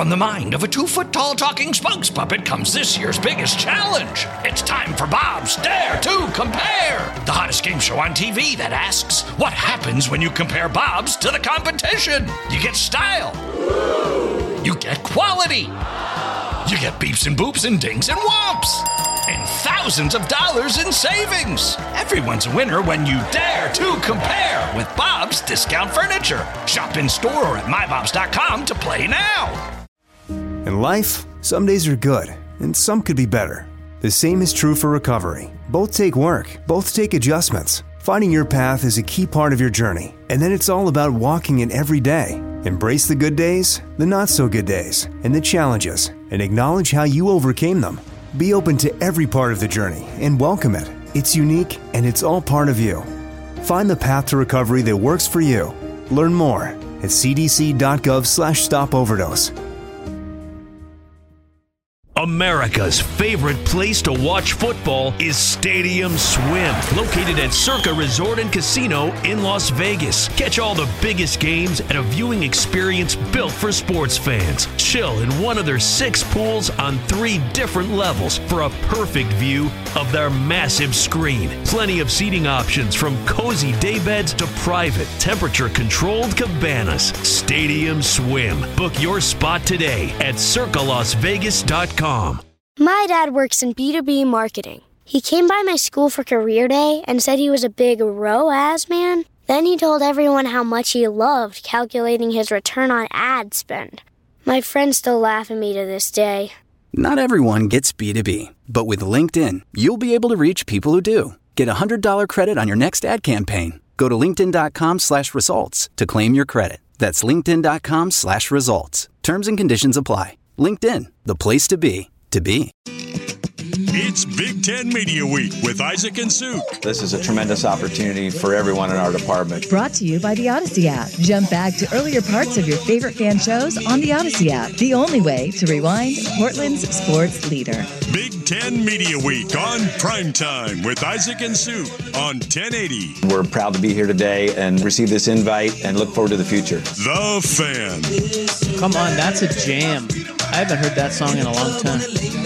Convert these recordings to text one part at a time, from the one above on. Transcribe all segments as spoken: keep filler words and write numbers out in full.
from the mind of a two-foot-tall talking spokes puppet comes this year's biggest challenge. It's time for Bob's Dare to Compare, the hottest game show on T V that asks, what happens when you compare Bobs to the competition? You get style. You get quality. You get beeps and boops and dings and whomps. And thousands of dollars in savings. Everyone's a winner when you dare to compare with Bob's Discount Furniture. Shop in store or at my bobs dot com to play now. In life, some days are good, and some could be better. The same is true for recovery. Both take work, both take adjustments. Finding your path is a key part of your journey, and then it's all about walking it every day. Embrace the good days, the not-so-good days, and the challenges, and acknowledge how you overcame them. Be open to every part of the journey and welcome it. It's unique, and it's all part of you. Find the path to recovery that works for you. Learn more at c d c dot gov slash stop overdose. America's favorite place to watch football is Stadium Swim, located at Circa Resort and Casino in Las Vegas. Catch all the biggest games at a viewing experience built for sports fans. Chill in one of their six pools on three different levels for a perfect view of their massive screen. Plenty of seating options from cozy daybeds to private, temperature-controlled cabanas. Stadium Swim. Book your spot today at circa las vegas dot com. My dad works in B two B marketing. He came by my school for career day and said he was a big R O A S man. Then he told everyone how much he loved calculating his return on ad spend. My friends still laugh at me to this day. Not everyone gets B two B, but with LinkedIn, you'll be able to reach people who do. Get a one hundred dollars credit on your next ad campaign. Go to linkedin dot com slash results to claim your credit. That's linkedin dot com slash results. Terms and conditions apply. LinkedIn, the place to be, to be. It's Big Ten Media Week with Isaac and Sue. This is a tremendous opportunity for everyone in our department. Brought to you by the Odyssey app. Jump back to earlier parts of your favorite fan shows on the Odyssey app. The only way to rewind Portland's sports leader. Big Ten Media Week on Primetime with Isaac and Sue on ten eighty. We're proud to be here today and receive this invite and look forward to the future. The Fan. Come on, that's a jam. I haven't heard that song in a long time.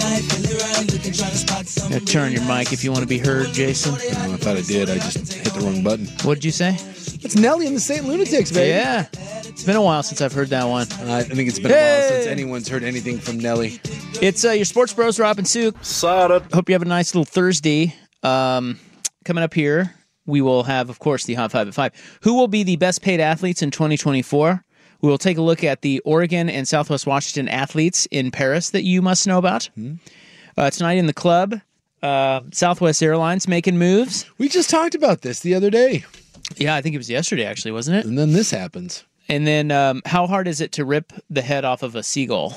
Yeah, turn your mic if you want to be heard, Jason. Oh, I thought I did. I just hit the wrong button. What'd you say? It's Nelly and the Saint Lunatics, baby. Yeah. It's been a while since I've heard that one. Uh, I think it's been hey! a while since anyone's heard anything from Nelly. It's uh, your sports bros, Rob and Sue. Hope you have a nice little Thursday. Um, coming up here, we will have, of course, the Hot Five at Five. Who will be the best paid athletes in twenty twenty-four? We will take a look at the Oregon and Southwest Washington athletes in Paris that you must know about. Mm-hmm. Uh, tonight in the club, uh, Southwest Airlines making moves. We just talked about this the other day. Yeah, I think it was yesterday, actually, wasn't it? And then this happens. And then um, how hard is it to rip the head off of a seagull?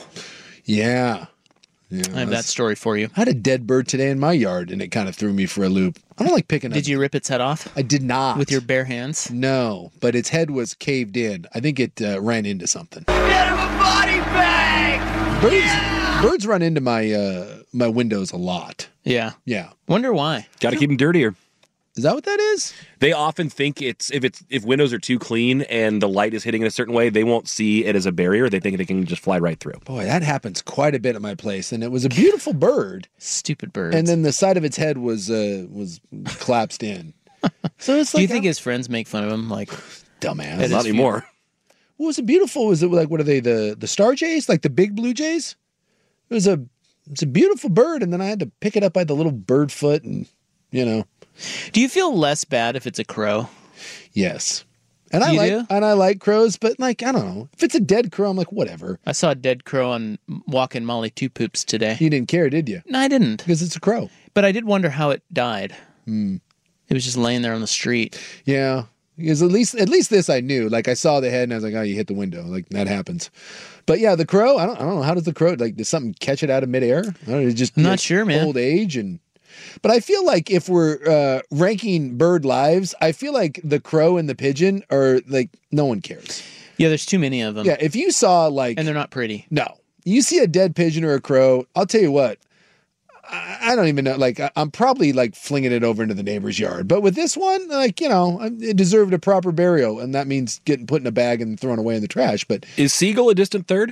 Yeah. yeah I have that story for you. I had a dead bird today in my yard, and it kind of threw me for a loop. I don't like picking up. Did you rip its head off? I did not. With your bare hands? No, but its head was caved in. I think it uh, ran into something. Get him a body bag! Birds, yeah! birds run into my uh, my windows a lot. Yeah. Yeah. Wonder why. Got to keep them dirtier. Is that what that is? They often think it's if it's if windows are too clean and the light is hitting in a certain way, they won't see it as a barrier. They think they can just fly right through. Boy, that happens quite a bit at my place, and it was a beautiful bird. Stupid bird. And then the side of its head was uh, was collapsed in. So it's like, do you think his friends make fun of him? Like dumbass. Not anymore. What was it beautiful? Was it like what are they the the star jays, like the big blue jays? It was a it's a beautiful bird, and then I had to pick it up by the little bird foot, and you know. Do you feel less bad if it's a crow? Yes. And I you like do? and I like crows, but like I don't know. If it's a dead crow, I'm like, whatever. I saw a dead crow on Walking Molly Two Poops today. You didn't care, did you? No, I didn't. Because it's a crow. But I did wonder how it died. Hmm. It was just laying there on the street. Yeah. Because at least at least this I knew. Like I saw the head and I was like, oh, you hit the window. Like that happens. But yeah, the crow, I don't I don't know. How does the crow like does something catch it out of midair? I don't know, it's just I'm not like, sure, man. Old age and But I feel like if we're uh, ranking bird lives, I feel like the crow and the pigeon are like no one cares. Yeah, there's too many of them. Yeah, if you saw like and they're not pretty. No, you see a dead pigeon or a crow, I'll tell you what. I, I don't even know. Like I, I'm probably like flinging it over into the neighbor's yard. But with this one, like you know, it deserved a proper burial, and that means getting put in a bag and thrown away in the trash. But is seagull a distant third?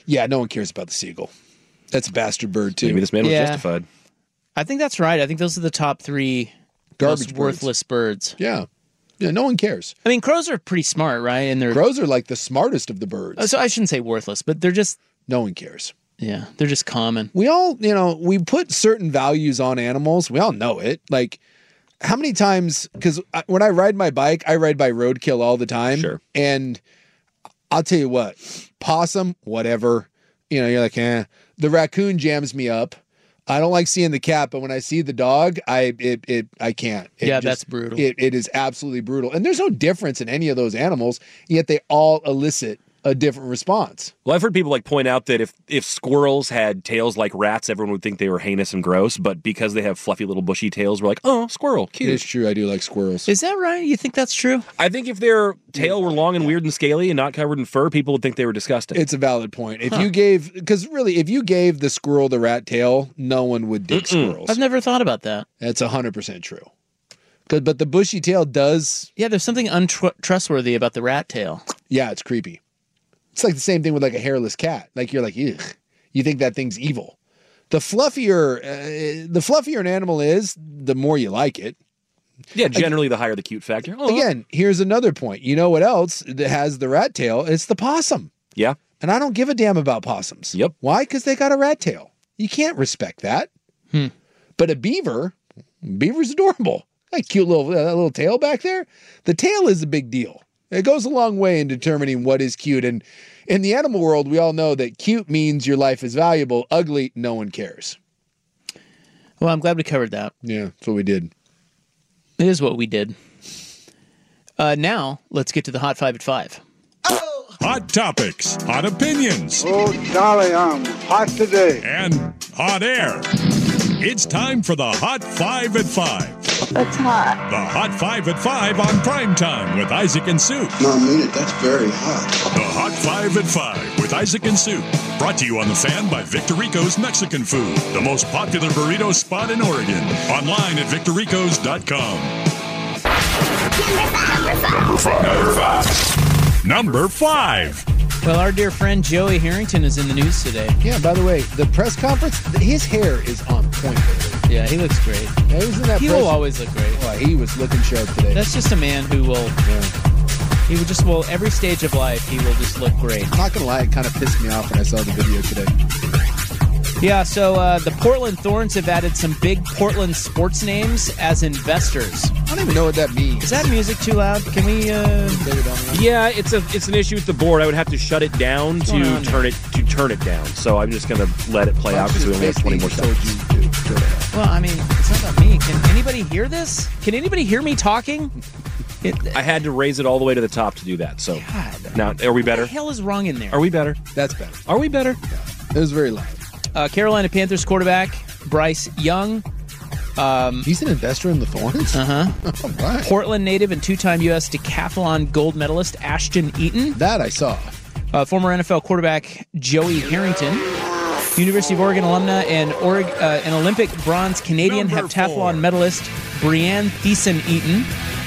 Yeah, no one cares about the seagull. That's a bastard bird, too. Maybe this man was Yeah. justified. I think that's right. I think those are the top three Garbage most worthless birds. Yeah. Yeah, no one cares. I mean, crows are pretty smart, right? And they're Crows are like the smartest of the birds. Oh, so I shouldn't say worthless, but they're just no one cares. Yeah, they're just common. We all, you know, we put certain values on animals. We all know it. Like, how many times, because when I ride my bike, I ride by roadkill all the time. Sure. And I'll tell you what, possum, whatever. You know, you're like, eh. The raccoon jams me up. I don't like seeing the cat, but when I see the dog, I it it I can't. It Yeah, just- that's brutal. It, it is absolutely brutal. And there's no difference in any of those animals, yet they all elicit a different response. Well, I've heard people like point out that if if squirrels had tails like rats, everyone would think they were heinous and gross. But because they have fluffy little bushy tails, we're like, oh, squirrel, cute. It is true. I do like squirrels. Is that right? You think that's true? I think if their tail were long and weird and scaly and not covered in fur, people would think they were disgusting. It's a valid point. If Huh. you gave, because really, if you gave the squirrel the rat tail, no one would dig Mm-mm. squirrels. I've never thought about that. That's one hundred percent true. 'Cause- But the bushy tail does, Yeah, there's something untrustworthy about the rat tail. yeah, it's creepy. It's like the same thing with like a hairless cat. Like you're like, ugh, you think that thing's evil. The fluffier, uh, the fluffier an animal is, the more you like it. Yeah, generally the higher the cute factor. Oh. Again, here's another point. You know what else that has the rat tail? It's the possum. Yeah. And I don't give a damn about possums. Yep. Why? Because they got a rat tail. You can't respect that. Hmm. But a beaver, beaver's adorable. That cute little that little tail back there. The tail is a big deal. It goes a long way in determining what is cute. And in the animal world, we all know that cute means your life is valuable. Ugly, no one cares. Well, I'm glad we covered that. Yeah, that's what we did. It is what we did. Uh, now, let's get to the Hot Five at Five. Hot topics, hot opinions, Oh, golly, I'm hot today. and hot air. It's time for the Hot Five at Five. That's hot. The Hot Five at Five on Primetime with Isaac and Sue. No, I mean it. That's very hot. The Hot Five at Five with Isaac and Sue. Brought to you on The Fan by Victor Rico's Mexican Food, the most popular burrito spot in Oregon. Online at victor ricos dot com. Number five. Number five. Number five. Well, our dear friend Joey Harrington is in the news today. Yeah, by the way, the press conference, his hair is on point. Yeah, he looks great. Yeah, he was in that He press- will always look great. Oh, he was looking sharp today. That's just a man who will. He will just will every stage of life. He will just look great. I'm not gonna lie, it kind of pissed me off when I saw the video today. Yeah, so uh, the Portland Thorns have added some big Portland sports names as investors. I don't even know what that means. Is that music too loud? Can we? Uh... Yeah, it's a it's an issue with the board. I would have to shut it down What's to going on turn it to turn it down. So I'm just gonna let it play Why out don't because you we only have just twenty more basically seconds. told you to go to hell? Well, I mean, it's not about me. Can anybody hear this? Can anybody hear me talking? It, I had to raise it all the way to the top to do that. So God. now, are we better? What the hell is wrong in there? Are we better? That's better. Are we better? It was very loud. Uh, Carolina Panthers quarterback Bryce Young. Um, He's an investor in the Thorns? Uh huh. All right. Portland native and two-time U S decathlon gold medalist Ashton Eaton. That I saw. Uh, former N F L quarterback Joey Harrington. University of Oregon alumna and Oreg- uh, an Olympic bronze Canadian Number heptathlon four. medalist Brianne Thiessen Eaton.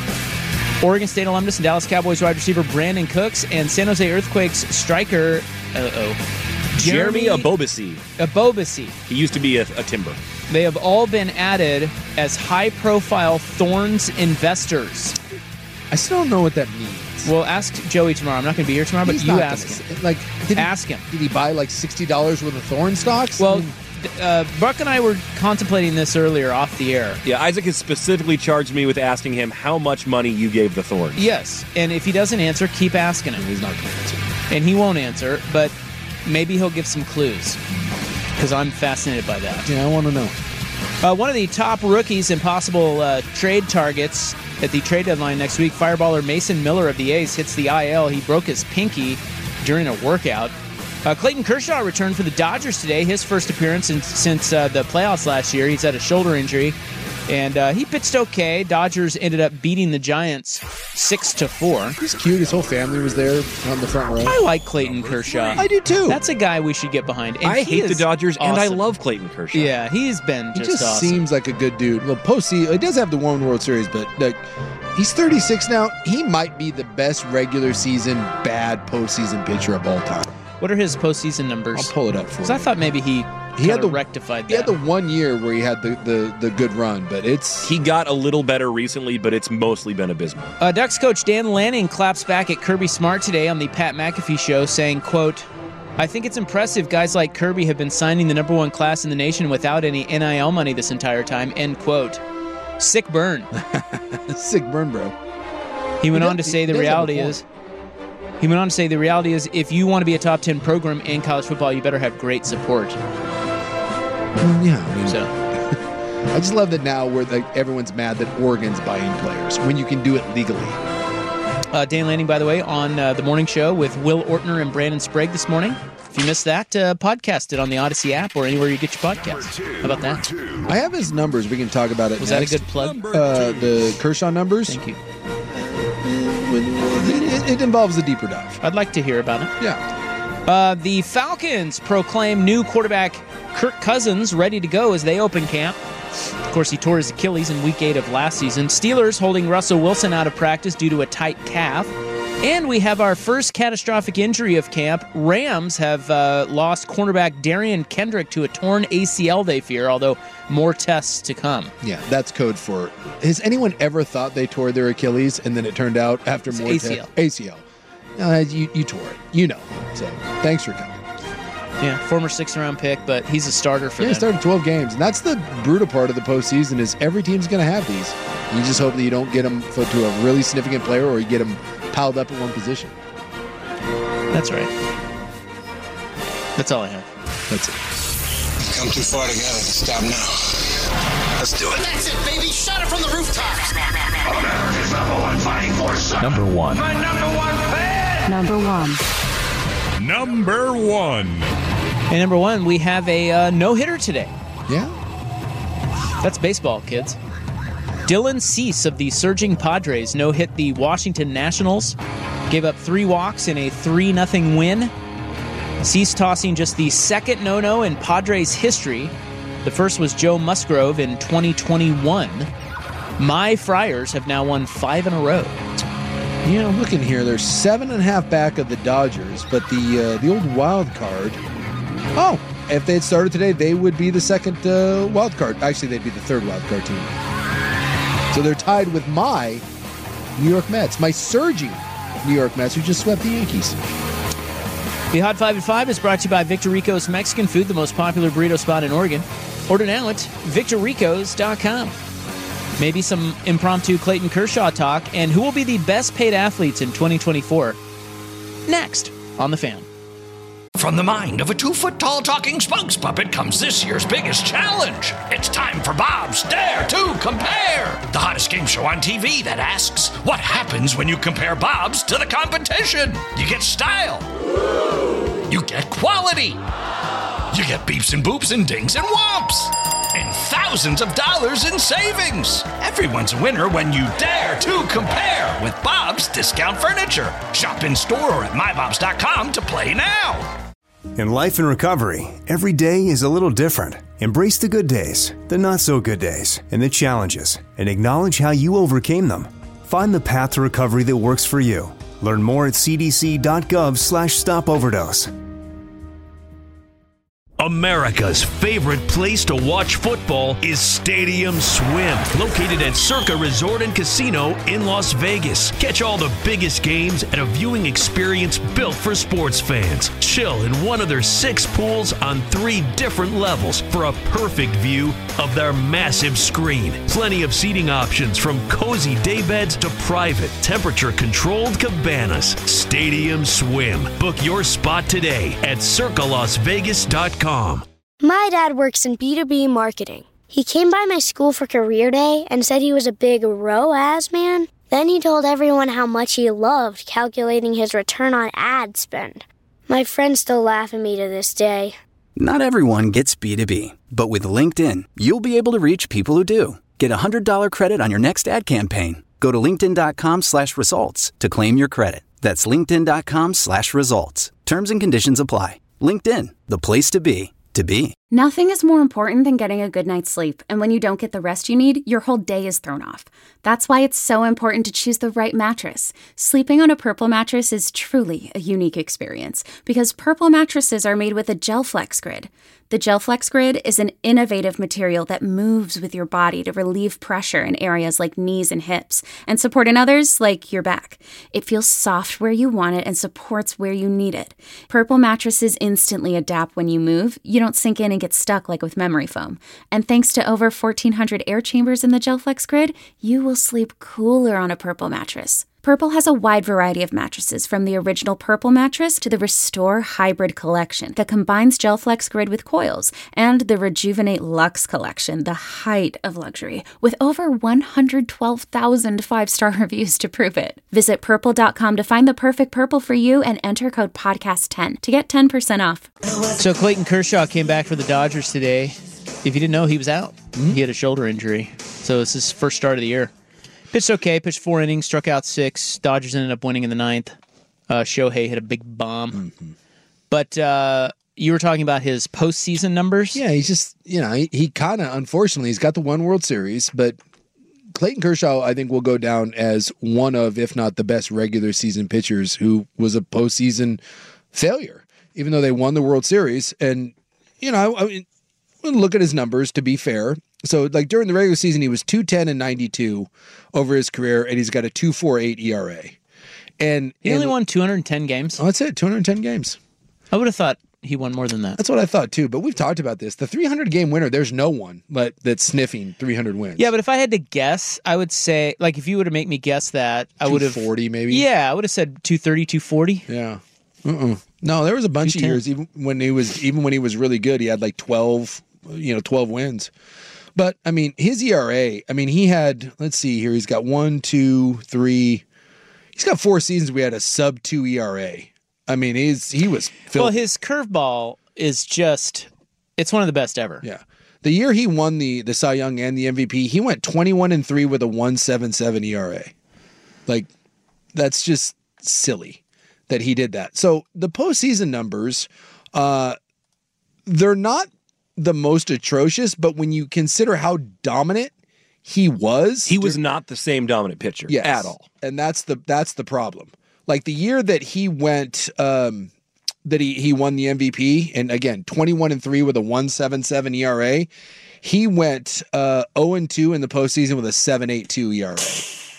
Oregon State alumnus and Dallas Cowboys wide receiver Brandon Cooks and San Jose Earthquakes striker uh-oh, Jeremy Abobasi. Abobasi. He used to be a, a Timber. They have all been added as high-profile Thorns investors. I still don't know what that means. Well, ask Joey tomorrow. I'm not going to be here tomorrow, He's but you not ask gonna him. say- Like, did Ask he, him. Did he buy like sixty dollars worth of Thorn stocks? Well, uh, Buck and I were contemplating this earlier off the air. Yeah, Isaac has specifically charged me with asking him how much money you gave the Thorns. Yes, and if he doesn't answer, keep asking him. He's not going to answer. And he won't answer, but maybe he'll give some clues because I'm fascinated by that. Yeah, I want to know. Uh, one of the top rookies and possible uh, trade targets at the trade deadline next week, fireballer Mason Miller of the A's hits the I L. He broke his pinky during a workout. Uh, Clayton Kershaw returned for the Dodgers today, his first appearance in, since uh, the playoffs last year. He's had a shoulder injury, and uh, he pitched okay. Dodgers ended up beating the Giants six to four. He's cute. His whole family was there on the front row. I like Clayton Kershaw. I do too. That's a guy we should get behind. And I he hate the is Dodgers, and I awesome. love Clayton Kershaw. Yeah, he's been He just, just awesome. seems like a good dude. Well, postseason, he does have the one World Series, but like, he's thirty-six now. He might be the best regular season bad postseason pitcher of all time. What are his postseason numbers? I'll pull it up for Because you. I thought maybe he He had the rectified that. He had the one year where he had the, the, the good run, but it's he got a little better recently, but it's mostly been abysmal. Uh, Ducks coach Dan Lanning claps back at Kirby Smart today on the Pat McAfee show, saying, quote, I think it's impressive guys like Kirby have been signing the number one class in the nation without any N I L money this entire time, end quote. Sick burn. Sick burn, bro. He went He on to does- say he the does have a reality point. is, he went on to say the reality is if you want to be a top ten program in college football, you better have great support. Well, yeah, I mean, So, I just love that now where like everyone's mad that Oregon's buying players when you can do it legally. uh, Dan Lanning, by the way, on uh, the morning show with Will Ortner and Brandon Sprague this morning. If you missed that, uh, podcast it on the Odyssey app or anywhere you get your podcasts. How about that? I have his numbers. We can talk about it Was next. that a good plug? Uh, the Kershaw numbers. Thank you. It, it involves a deeper dive. I'd like to hear about it. Yeah. Uh, the Falcons proclaim new quarterback Kirk Cousins ready to go as they open camp. Of course, he tore his Achilles in week eight of last season. Steelers holding Russell Wilson out of practice due to a tight calf. And we have our first catastrophic injury of camp. Rams have uh, lost cornerback Darian Kendrick to a torn A C L, they fear, although more tests to come. Yeah, that's code for. Has anyone ever thought they tore their Achilles and then it turned out after It's more A C L. te- A C L? Uh, you you tore it. You know. So thanks for coming. Yeah, former sixth-round pick, but he's a starter for Yeah, he them. started twelve games, and that's the brutal part of the postseason. Is every team's going to have these. You just hope that you don't get them to a really significant player, or you get them piled up at one position. That's right. That's all I have. That's it. Come too far together to stop now. Let's do it. That's it, baby. Shout it from the rooftops. America's number one fighting force. Number one. My number one fan. Number one. Number one. And number one, we have a uh, no-hitter today. Yeah. That's baseball, kids. Dylan Cease of the surging Padres no-hit the Washington Nationals. Gave up three walks in a three nothing win. Cease tossing just the second no-no in Padres history. The first was Joe Musgrove in twenty twenty-one. My Friars have now won five in a row. You know, looking here, they're seven and a half back of the Dodgers, but the uh, the old wild card. Oh, if they had started today, they would be the second uh, wild card. Actually, they'd be the third wild card team. So they're tied with my New York Mets, my surging New York Mets, who just swept the Yankees. The Hot five at five is brought to you by Victor Rico's Mexican Food, the most popular burrito spot in Oregon. Order now at victor ricos dot com. Maybe some impromptu Clayton Kershaw talk, and who will be the best paid athletes in twenty twenty-four? Next on The Fan. From the mind of a two-foot-tall talking spokes puppet comes this year's biggest challenge. It's time for Bob's Dare to Compare, the hottest game show on T V that asks, what happens when you compare Bob's to the competition? You get style. You get quality. You get beeps and boops and dings and whomps. And thousands of dollars in savings. Everyone's a winner when you dare to compare with Bob's Discount Furniture. Shop in store or at my bobs dot com to play now. In life and recovery, every day is a little different. Embrace the good days, the not so good days, and the challenges, and acknowledge how you overcame them. Find the path to recovery that works for you. Learn more at c d c dot gov slash stop overdose. America's favorite place to watch football is Stadium Swim, located at Circa Resort and Casino in Las Vegas. Catch all the biggest games at a viewing experience built for sports fans. Chill in one of their six pools on three different levels for a perfect view of their massive screen. Plenty of seating options from cozy daybeds to private, temperature-controlled cabanas. Stadium Swim. Book your spot today at circa las vegas dot com. My dad works in B two B marketing. He came by my school for career day and said he was a big R O A S man. Then he told everyone how much he loved calculating his return on ad spend. My friends still laugh at me to this day. Not everyone gets B two B, but with LinkedIn, you'll be able to reach people who do. Get a one hundred dollars credit on your next ad campaign. Go to linkedin dot com slash results to claim your credit. That's linkedin dot com slash results. Terms and conditions apply. LinkedIn, the place to be, to be. Nothing is more important than getting a good night's sleep, and when you don't get the rest you need, your whole day is thrown off. That's why it's so important to choose the right mattress. Sleeping on a Purple mattress is truly a unique experience, because Purple mattresses are made with a GelFlex Grid. The GelFlex Grid is an innovative material that moves with your body to relieve pressure in areas like knees and hips, and support in others like your back. It feels soft where you want it and supports where you need it. Purple mattresses instantly adapt when you move. You don't sink in and get stuck like with memory foam. And thanks to over fourteen hundred air chambers in the GelFlex Grid, you will sleep cooler on a Purple mattress. Purple has a wide variety of mattresses, from the original Purple mattress to the Restore Hybrid collection that combines GelFlex Grid with coils, and the Rejuvenate Luxe collection, the height of luxury, with over one hundred twelve thousand five-star reviews to prove it. Visit purple dot com to find the perfect Purple for you and enter code podcast ten to get ten percent off. So Clayton Kershaw came back for the Dodgers today. If you didn't know, he was out. Mm-hmm. He had a shoulder injury. So it's his first start of the year. Pitched okay, pitched four innings, struck out six. Dodgers ended up winning in the ninth. Uh, Shohei hit a big bomb. Mm-hmm. But uh, you were talking about his postseason numbers? Yeah, he's just, you know, he, he kind of, unfortunately, he's got the one World Series, but Clayton Kershaw, I think, will go down as one of, if not the best regular season pitchers who was a postseason failure, even though they won the World Series. And, you know, I, I mean, look at his numbers, to be fair. So, like, during the regular season, he was two ten and ninety-two over his career, and he's got a two forty-eight E R A. And he and, only won two hundred ten games? Oh, that's it, two hundred ten games. I would have thought he won more than that. That's what I thought, too. But we've talked about this. The three hundred game winner, there's no one but that's sniffing three hundred wins. Yeah, but if I had to guess, I would say, like, if you were to make me guess that, I would have... two forty, maybe? Yeah, I would have said two thirty, two forty. Yeah. Uh-uh. No, there was a bunch of years, even when he was even when he was really good, he had like twelve, you know, twelve wins. But, I mean, his E R A, I mean, he had, let's see here, he's got one, two, three, he's got four seasons we had a sub two E R A. I mean, he's he was filthy. Well, his curveball is just, it's one of the best ever. Yeah. The year he won the, the Cy Young and the M V P, he went twenty-one and three with a one seventy-seven E R A. Like, that's just silly that he did that. So, the postseason numbers, uh, they're not the most atrocious, but when you consider how dominant he was, he was not the same dominant pitcher yes, at all. And that's the that's the problem. Like the year that he went um, that he he won the M V P, and again, twenty-one and three with a one seventy-seven E R A, he went uh, oh and two in the postseason with a seven eighty-two E R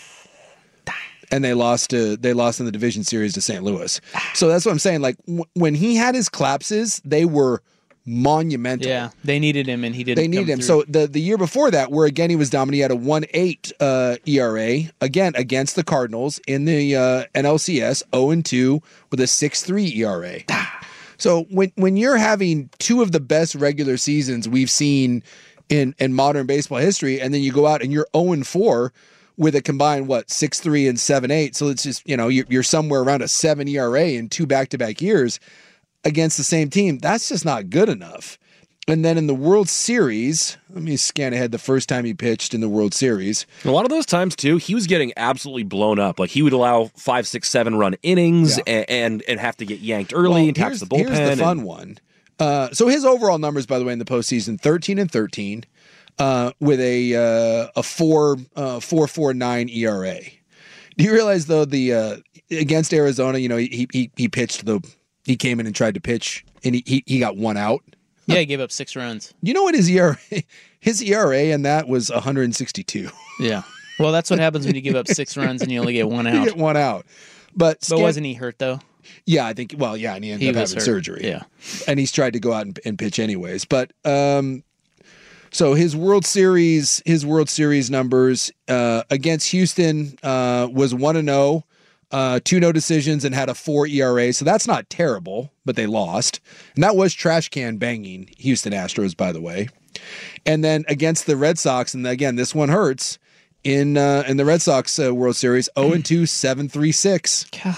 A. And they lost to they lost in the division series to Saint Louis. So that's what I'm saying. Like w- when he had his collapses, they were monumental. Yeah, they needed him, and he didn't. They needed him. Through. So the the year before that, where again he was dominant, he had a one eight uh, E R A again against the Cardinals in the uh, N L C S, oh and two with a six three E R A. So when when you're having two of the best regular seasons we've seen in in modern baseball history, and then you go out and you're oh and four with a combined what six three and seven eight, so it's just, you know, you're, you're somewhere around a seven E R A in two back to back years against the same team. That's just not good enough. And then in the World Series, let me scan ahead the first time he pitched in the World Series. A lot of those times, too, he was getting absolutely blown up. Like, he would allow five, six, seven run innings yeah. and, and and have to get yanked early well, and tax the bullpen. Here's the fun and... one. Uh, so his overall numbers, by the way, in the postseason, thirteen and thirteen uh, with a uh, a four uh, four four nine E R A. Do you realize, though, the uh, against Arizona, you know, he he he pitched the he came in and tried to pitch, and he he, he got one out. Yeah, he gave up six runs. You know what his E R A, his E R A in that was one sixty-two. Yeah. Well, that's what happens when you give up six runs and you only get one out. You get one out. But, but Scan- wasn't he hurt, though? Yeah, I think, well, yeah, and he ended he up having hurt. surgery. Yeah. And he's tried to go out and, and pitch anyways. But, um, so his World Series, his World Series numbers uh, against Houston uh, was one and oh. Uh, two no decisions and had a four E R A, so that's not terrible, but they lost. And that was trash can banging Houston Astros, by the way. And then against the Red Sox, and again, this one hurts, in uh, in the Red Sox uh, World Series, oh and two, seven three six. God.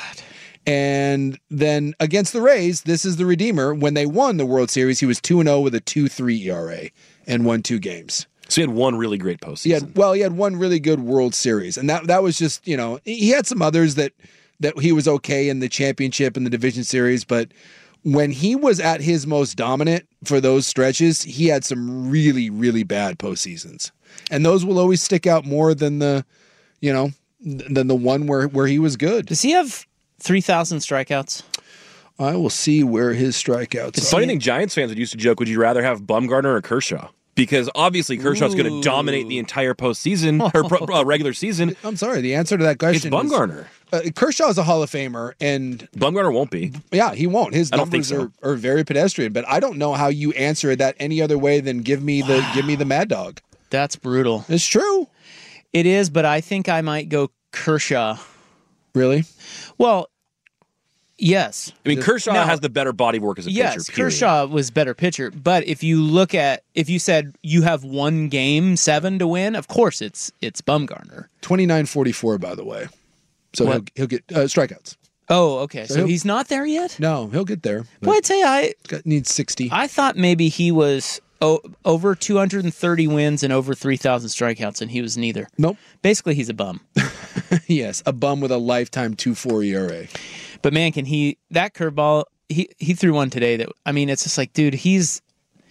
And then against the Rays, this is the Redeemer. When they won the World Series, he was two and oh with a two three E R A and won two games. So he had one really great postseason. He had, well, he had one really good World Series, and that that was just, you know, he had some others that that he was okay in the championship and the division series, but when he was at his most dominant for those stretches, he had some really, really bad postseasons. And those will always stick out more than the, you know, than the one where, where he was good. Does he have three thousand strikeouts? I will see where his strikeouts It's are. funny thing, Giants fans would used to joke, would you rather have Bumgarner or Kershaw? Because obviously Kershaw's going to dominate the entire postseason, or pro, uh, regular season. I'm sorry, the answer to that question It's Bumgarner. Is, uh, Kershaw's a Hall of Famer, and Bumgarner won't be. Yeah, he won't. His I don't think numbers so. are, are very pedestrian, but I don't know how you answer that any other way than give me the give me the Mad Dog. That's brutal. It's true. It is, but I think I might go Kershaw. Really? Well, yes. I mean, Kershaw Now- has the better body of work as a Yes, pitcher. period. Kershaw was better pitcher, but if you look at if you said you have one game seven to win, of course it's it's Bumgarner. twenty-nine forty-four, by the way. So he'll, What? he'll get uh, strikeouts. Oh, okay. So So, he'll- he's not there yet? No, he'll get there. Well, I'd say I Got, needs sixty. I thought maybe he was o- over two hundred thirty wins and over three thousand strikeouts, and he was neither. Nope. Basically, he's a bum. Yes, a bum with a lifetime two point four E R A. But man, can he that curveball? He he threw one today that I mean, it's just like, dude, he's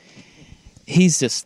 he's just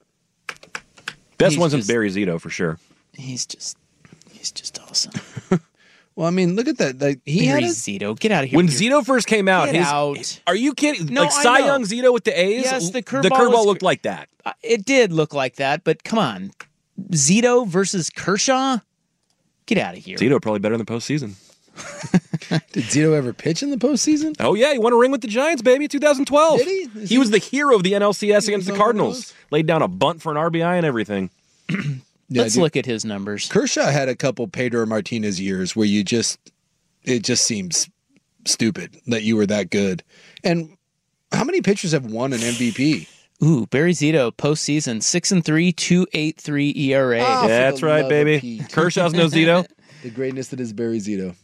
Best he's one since just- Barry Zito, for sure. he's just he's just awesome. Well, I mean, look at that. Like, he Barry had a, Zito, get out of here. When with your- Zito first came out, Get his, out. are you kidding? No, like I Cy know. Young Zito with the A's? Yes, the curveball The curveball was- looked like that. Uh, It did look like that, but come on, Zito versus Kershaw, get out of here. Zito probably better in the postseason. did Zito ever pitch in the postseason? Oh yeah, he won a ring with the Giants, baby, twenty twelve. Did he? Is He he- was the hero of the N L C S He against was the on one of Cardinals. those? Laid down a bunt for an R B I and everything. Yeah, Let's dude. look at his numbers. Kershaw had a couple Pedro Martinez years where you just, it just seems stupid that you were that good. And how many pitchers have won an M V P? Ooh, Barry Zito postseason six and three, two eight three E R A. Ah, for That's the right, love of baby. Pete. Kershaw's no Zito. The greatness that is Barry Zito.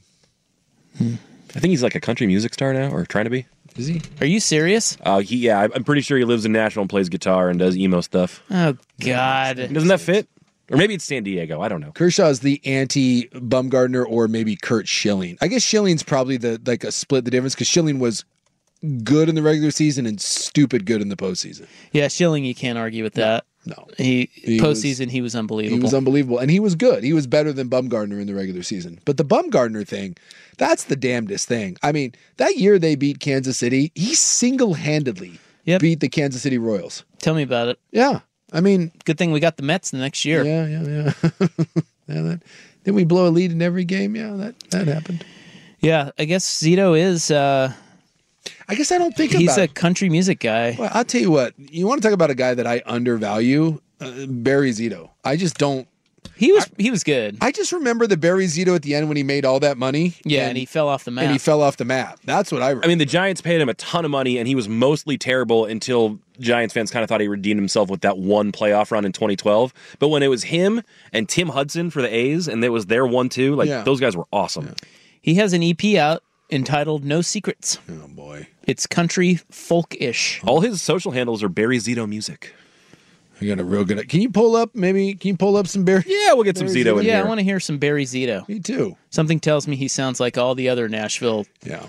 I think he's like a country music star now, or trying to be. Is he? Are you serious? Uh, he, yeah, I'm- I'm pretty sure he lives in Nashville and plays guitar and does emo stuff. Oh God. Doesn't that fit? Or maybe it's San Diego. I don't know. Kershaw's the anti Bumgarner or maybe Kurt Schilling. I guess Schilling's probably the like a split the difference because Schilling was good in the regular season and stupid good in the postseason. Yeah, Schilling, you can't argue with that. No. He, He postseason was- he was unbelievable. He was unbelievable. And he was good. He was better than Bumgarner in the regular season. But the Bumgarner thing, that's the damnedest thing. I mean, that year they beat Kansas City, he single-handedly Yep. beat the Kansas City Royals. Tell me about it. Yeah. I mean, Good thing we got the Mets the next year. yeah, yeah, yeah. yeah that, didn't we blow a lead in every game? Yeah, that, that happened. Yeah, I guess Zito is uh I guess I don't think he's about a it. country music guy. Well, I'll tell you what. You want to talk about a guy that I undervalue? Uh, Barry Zito. I just don't. He was he was good. I just remember the Barry Zito at the end when he made all that money. Yeah, and, he fell off the map. and he fell off the map. That's what I remember. I mean, the Giants paid him a ton of money, and he was mostly terrible until Giants fans kind of thought he redeemed himself with that one playoff run in twenty twelve. But when it was him and Tim Hudson for the A's, and it was their one two, like Yeah. those guys were awesome. He has an E P out entitled No Secrets. Oh boy. It's country folk-ish. All his social handles are Barry Zito Music. I got a real good. Can you pull up? Maybe can you pull up some Barry? Yeah, we'll get some Barry Zito in Yeah, here. I want to hear some Barry Zito. Me too. Something tells me he sounds like all the other Nashville Yeah.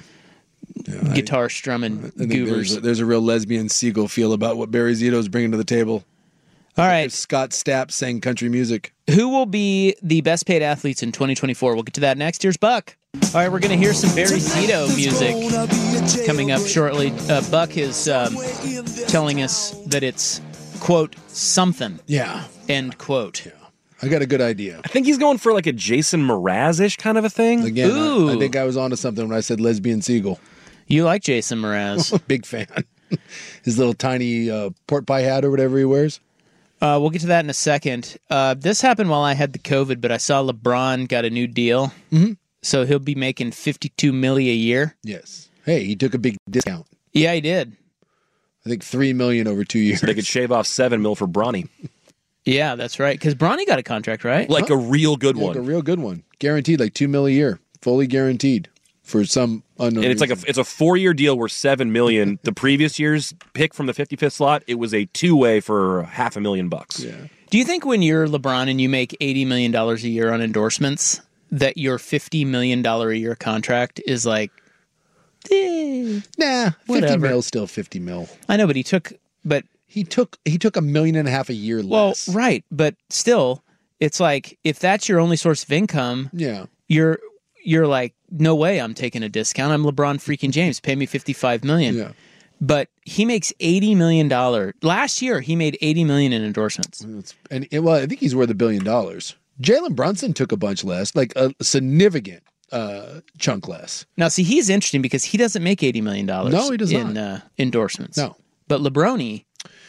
guitar strumming I think there's goobers. a, there's a real lesbian seagull feel about what Barry Zito is bringing to the table. All right, If Scott Stapp sang country music. who will be the best paid athletes in twenty twenty-four? We'll get to that next. Here's Buck. All right, we're going to hear some Barry Zito music coming up shortly. Uh, Buck is um, telling us that it's, quote, something, Yeah. end quote. I got a good idea. I think he's going for like a Jason Mraz-ish kind of a thing. Again, I- Ooh. I, think I was onto something when I said lesbian seagull. You like Jason Mraz. Big fan. His little tiny uh, pork pie hat or whatever he wears. Uh, we'll get to that in a second. Uh, this happened while I had the COVID, but I saw LeBron got a new deal. Mhm. So he'll be making fifty-two million a year. Yes. Hey, he took a big discount. Yeah, he did. I think three million over two years. So they could shave off seven mil for Bronny. Yeah, that's right. Because Bronny got a contract, right? Like a real good Yeah, one. like a real good one, guaranteed, like two mil a year, fully guaranteed for some unknown. And it's like a reason. it's a four year deal worth seven million. The previous year's pick from the fifty-fifth slot, it was a two way for half a million bucks. Yeah. Do you think when you're LeBron and you make eighty million dollars a year on endorsements, that your fifty million dollars a year contract is like Eh, nah, fifty whatever. mil still fifty mil. I know, but he took, but He took he took a million and a half a year less. well, right, but still, it's like if that's your only source of income, Yeah. you're you're like, no way, I'm taking a discount. I'm LeBron freaking James. Pay me fifty-five million. Yeah. But he makes eighty million dollars. Last year, he made eighty million dollars in endorsements. And it, well, I think he's worth a billion dollars. Jalen Brunson took a bunch less, like a significant uh, chunk less. Now, see, he's interesting because he doesn't make eighty million dollars No, he does in not. Uh, endorsements. No. But LeBron,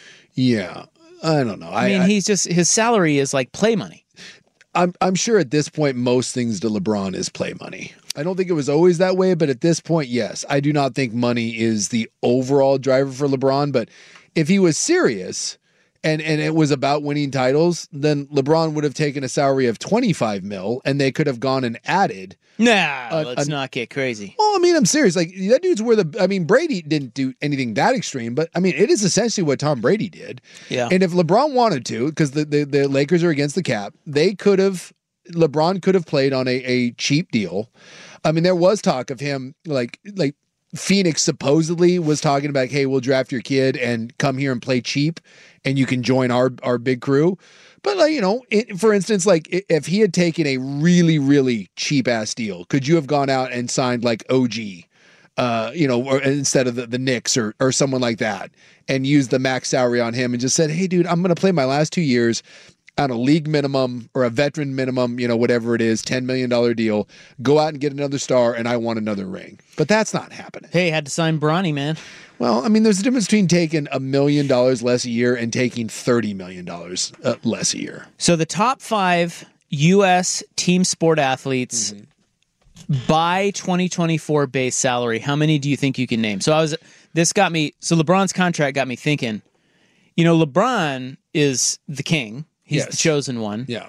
Yeah. I don't know. I, mean, I, he's just, his salary is like play money. I'm I'm sure at this point most things to LeBron is play money. I don't think it was always that way, but at this point, yes. I do not think money is the overall driver for LeBron, but if he was serious and and it was about winning titles, then LeBron would have taken a salary of twenty-five mil and they could have gone and added. Nah, Uh, let's uh, not get crazy. Well, I mean, I'm serious. Like that dude's where the I mean, Brady didn't do anything that extreme, but I mean, it is essentially what Tom Brady did. Yeah. And if LeBron wanted to, because the, the the Lakers are against the cap, they could have LeBron could have played on a, a cheap deal. I mean, there was talk of him like like Phoenix supposedly was talking about, hey, we'll draft your kid and come here and play cheap, and you can join our our big crew. But like, you know, it, for instance, like if he had taken a really, really cheap ass deal, could you have gone out and signed like O G, uh, you know, or instead of the, the Knicks or or someone like that, and used the max salary on him and just said, hey, dude, I'm going to play my last two years on a league minimum or a veteran minimum, you know, whatever it is, ten million dollars deal, go out and get another star and I want another ring. But that's not happening. Hey, had to sign Bronny, man. Well, I mean, there's a difference between taking a million dollars less a year and taking thirty million dollars uh, less a year. So the top five U S team sport athletes Mm-hmm. by twenty twenty-four base salary, how many do you think you can name? So I was, this got me, so LeBron's contract got me thinking, you know, LeBron is the king. He's Yes. the chosen one. Yeah.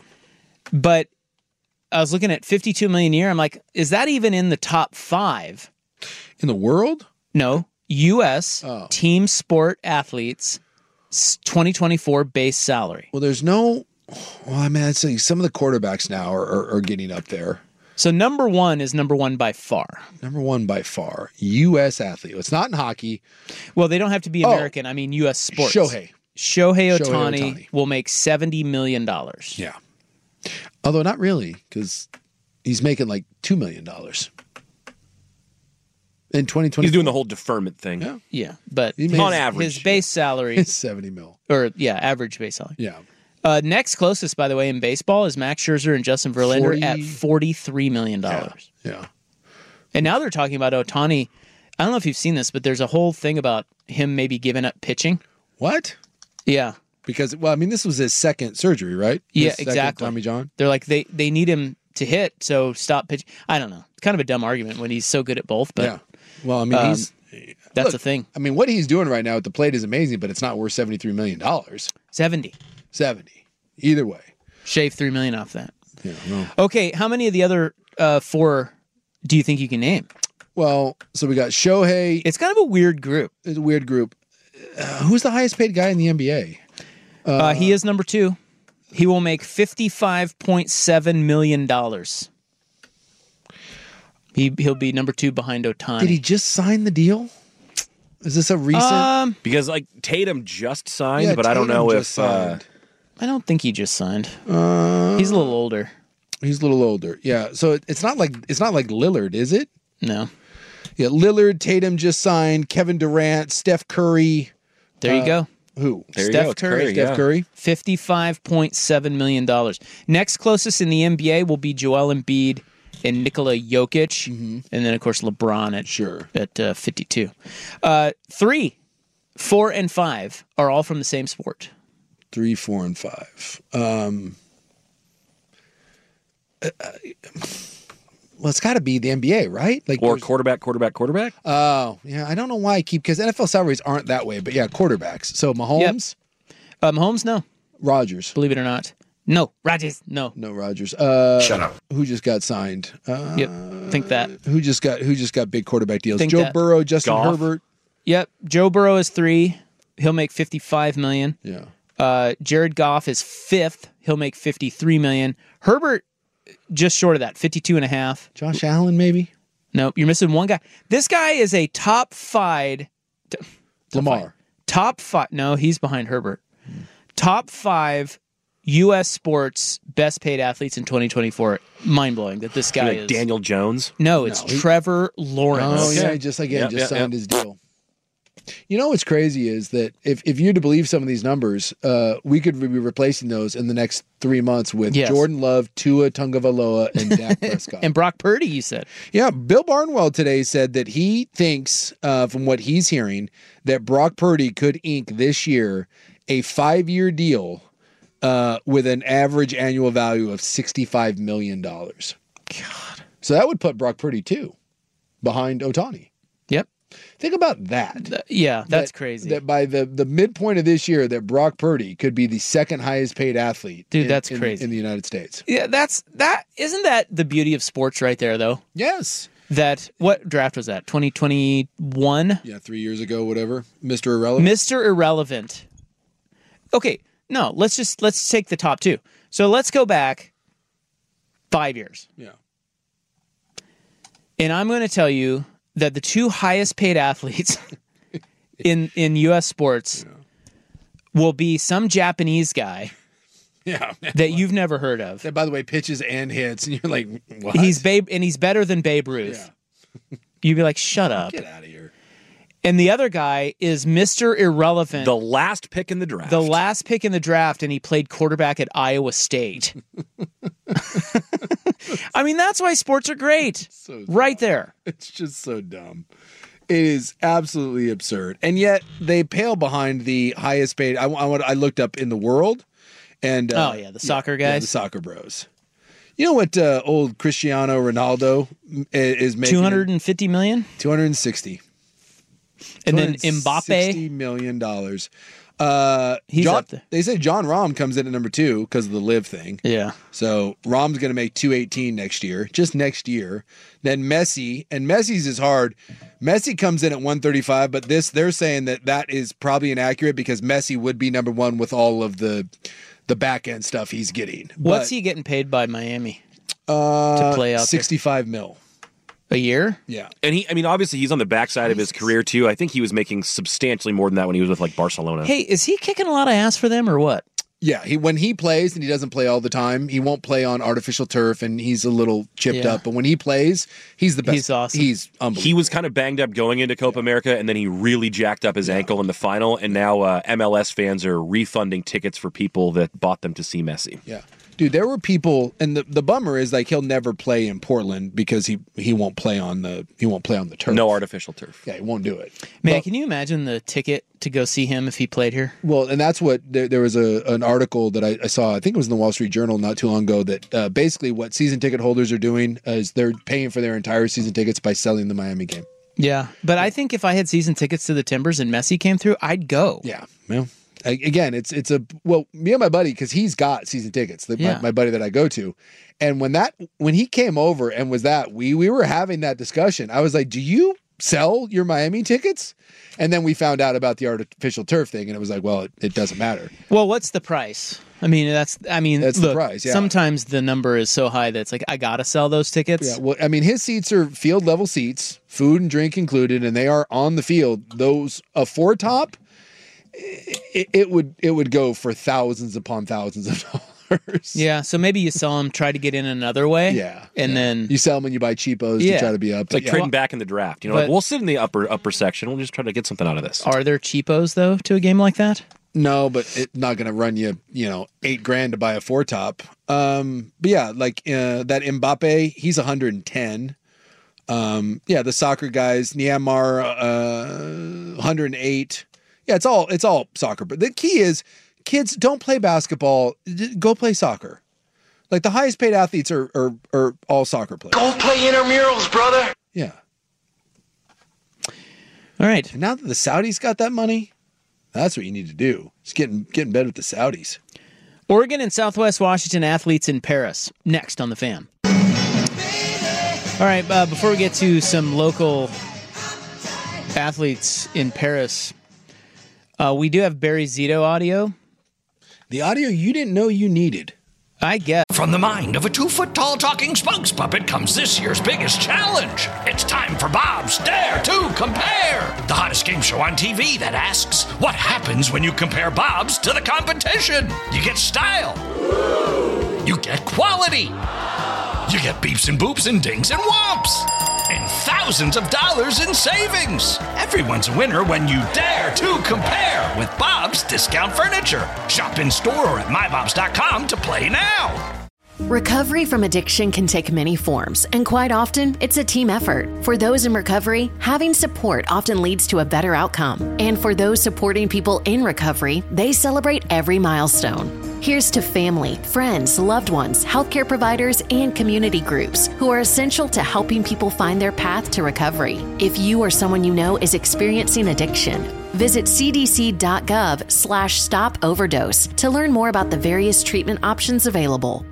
But I was looking at fifty-two million a year. I'm like, is that even in the top five? In the world? No. U S Oh. team sport athletes s- twenty twenty-four base salary. Well, there's no, well, I mean, I'd say some of the quarterbacks now are, are, are getting up there. So number one is number one by far. Number one by far, U S athlete. It's not in hockey. Well, they don't have to be Oh. American. I mean, U S sports. Shohei. Shohei Shohei Ohtani Ohtani. will make seventy million dollars. Yeah. Although not really, because he's making like two million dollars in twenty twenty. He's doing the whole deferment thing. Yeah. Yeah, but He his, makes- On average. his base salary, It's seventy mil. or yeah, average base salary. Yeah. Uh, next closest, by the way, in baseball is Max Scherzer and Justin Verlander forty at forty-three million dollars. Yeah. And now they're talking about Ohtani. I don't know if you've seen this, but there's a whole thing about him maybe giving up pitching. What? Yeah. Because, well, I mean, this was his second surgery, right? Yeah, His second exactly. Tommy John. They're like, they, they need him to hit, so stop pitching. I don't know. It's kind of a dumb argument when he's so good at both, but Yeah. Well, I mean, um, he's that's look, the thing. I mean, what he's doing right now at the plate is amazing, but it's not worth seventy-three million dollars. seventy. seventy. Either way. Shave three million dollars off that. Yeah. No. Okay, how many of the other uh, four do you think you can name? Well, so we got Shohei. It's kind of a weird group. It's a weird group. Uh, who's the highest paid guy in the N B A? Uh, uh, he is number two. He will make fifty-five point seven million dollars. He, he'll be number two behind Ohtani. Did he just sign the deal? Is this a recent? Um, Because like Tatum just signed, Yeah, but I don't Tatum know if just uh, signed. I don't think he just signed. Uh, He's a little older. He's a little older. Yeah. So it, it's not like it's not like Lillard, is it? No. Yeah. Lillard, Tatum just signed. Kevin Durant, Steph Curry. There you Uh, go. Who? There you Steph go, it's Curry. Curry, Steph yeah. Curry. fifty-five point seven million dollars. Next closest in the N B A will be Joel Embiid and Nikola Jokic. Mm-hmm. And then, of course, LeBron at, Sure. at uh, fifty-two. Uh, three, four, and five are all from the same sport. Three, four, and five. Um, uh, well, it's got to be the N B A, right? Like or there's- quarterback, quarterback, quarterback. Oh, yeah. I don't know why I keep because N F L salaries aren't that way, but yeah, quarterbacks. So Mahomes, Uh, Mahomes, no. Rodgers. Believe it or not. No. Rodgers, no. No Rodgers. Uh, Shut up. Who just got signed? Uh, Yep. Think that. Who just got who just got big quarterback deals? Think Joe that. Burrow, Justin Goff. Herbert. Yep. Joe Burrow is three. He'll make fifty-five million Yeah. dollars. Uh, Jared Goff is fifth. He'll make fifty-three million dollars. Herbert, just short of that, fifty-two and a half. Josh Allen, maybe. Nope, you're missing one guy. This guy is a top five. T- Lamar. Five, top five. No, he's behind Herbert. Hmm. Top five U S sports best paid athletes in twenty twenty-four. Mind blowing that this guy like is. Daniel Jones? No, it's No, he- Trevor Lawrence. Oh, yeah, just again, Yep, just yep, signed yep. his deal. You know what's crazy is that if, if you're to believe some of these numbers, uh, we could be replacing those in the next three months with Yes. Jordan Love, Tua Tagovailoa, and Dak Prescott. And Brock Purdy, you said. Yeah, Bill Barnwell today said that he thinks, uh, from what he's hearing, that Brock Purdy could ink this year a five-year deal uh, with an average annual value of sixty-five million dollars. God. So that would put Brock Purdy, too, behind Ohtani. Yep. Think about that. Th- yeah, that's that, crazy. That by the, the midpoint of this year, that Brock Purdy could be the second highest paid athlete. Dude, in, that's in- crazy. in the United States. Yeah, that's that. Isn't that the beauty of sports right there, though? Yes. That what draft was that? twenty twenty-one. Yeah, three years ago, whatever. Mister Irrelevant. Mister Irrelevant. Okay, no, let's just let's take the top two. So let's go back five years. Yeah. And I'm going to tell you that the two highest paid athletes in in U S sports yeah. will be some Japanese guy yeah, that you've never heard of. That, by the way, pitches and hits, and you're like, what? He's Babe, and he's better than Babe Ruth. Yeah. You'd be like, shut up. Get out of here. And the other guy is Mister Irrelevant. The last pick in the draft. The last pick in the draft, and he played quarterback at Iowa State. I mean, that's why sports are great. So right there. It's just so dumb. It is absolutely absurd. And yet they pale behind the highest paid. I, I, I looked up in the world. and uh, Oh, yeah, the soccer yeah, guys. yeah, the soccer bros. You know what uh, old Cristiano Ronaldo is making? two hundred fifty million? two hundred sixty. And then Mbappe? sixty million dollars. Uh, He's John, up there. They say John Rahm comes in at number two because of the live thing. Yeah. So Rahm's going to make two eighteen next year, just next year. Then Messi, and Messi's is hard. Messi comes in at one thirty-five, but this they're saying that that is probably inaccurate because Messi would be number one with all of the the back end stuff he's getting. What's But, he getting paid by Miami uh, to play out there? sixty-five mil a year? Yeah. And he, I mean, obviously he's on the backside of his career too. I think he was making substantially more than that when he was with like Barcelona. Hey, is he kicking a lot of ass for them or what? Yeah, he when he plays, and he doesn't play all the time, he won't play on artificial turf, and he's a little chipped Yeah. up. But when he plays, he's the best. He's awesome. He's unbelievable. He was kind of banged up going into Copa America, and then he really jacked up his ankle in the final. And now uh, M L S fans are refunding tickets for people that bought them to see Messi. Yeah. Dude, there were people, and the, the bummer is like he'll never play in Portland because he, he won't play on the he won't play on the turf. No artificial turf. Yeah, he won't do it. Man, But- can you imagine the ticket to go see him if he played here? Well, and that's what there, there was a an article that I, I saw. I think it was in the Wall Street Journal not too long ago. That uh, basically what season ticket holders are doing is they're paying for their entire season tickets by selling the Miami game. Yeah, but I think if I had season tickets to the Timbers and Messi came through, I'd go. Yeah, well, I- again, it's it's a well, me and my buddy because he's got season tickets. The, Yeah. my, my buddy that I go to, and when that when he came over and was that we we were having that discussion. I was like, "Do you sell your Miami tickets?" And then we found out about the artificial turf thing, and it was like, "Well, it, it doesn't matter." Well, what's the price? I mean, that's I mean, That's the look, price, yeah. Sometimes the number is so high that it's like I gotta sell those tickets. Yeah, well, I mean, his seats are field level seats, food and drink included, and they are on the field. Those a four top, it, it would it would go for thousands upon thousands of dollars. Yeah, so maybe you sell them, try to get in another way. Yeah, and yeah. then you sell them and you buy cheapos Yeah. to try to be up. It's like Yeah. trading back in the draft. You know, But- like we'll sit in the upper upper section. We'll just try to get something out of this. are there cheapos though to a game like that? No, but it's not going to run you, you know, eight grand to buy a four top. Um, but yeah, like uh, that Mbappe, he's one hundred ten. Um, yeah, the soccer guys, Neymar, uh, one hundred eight. Yeah, it's all it's all soccer. But the key is, kids don't play basketball. D- Go play soccer. Like the highest paid athletes are are, are all soccer players. Go play intramurals, brother. Yeah. All right. And now that the Saudis got that money, that's what you need to do. Just get in, get in bed with the Saudis. Oregon and Southwest Washington athletes in Paris. Next on The Fan. All right, uh, before we get to some local athletes in Paris, uh, we do have Barry Zito audio. The audio you didn't know you needed. I guess. From the mind of a two-foot-tall talking spokes puppet comes this year's biggest challenge. It's time for Bob's Dare to Compare, the hottest game show on T V that asks, what happens when you compare Bobs to the competition? You get style. You get quality. You get beeps and boops and dings and whomps. And thousands of dollars in savings. Everyone's a winner when you dare to compare with Bob's Discount Furniture. Shop in store or at my bobs dot com to play now. Recovery from addiction can take many forms, and quite often, it's a team effort. For those in recovery, having support often leads to a better outcome. And for those supporting people in recovery, they celebrate every milestone. Here's to family, friends, loved ones, healthcare providers, and community groups who are essential to helping people find their path to recovery. If you or someone you know is experiencing addiction, visit c d c dot gov slash stop overdose to learn more about the various treatment options available.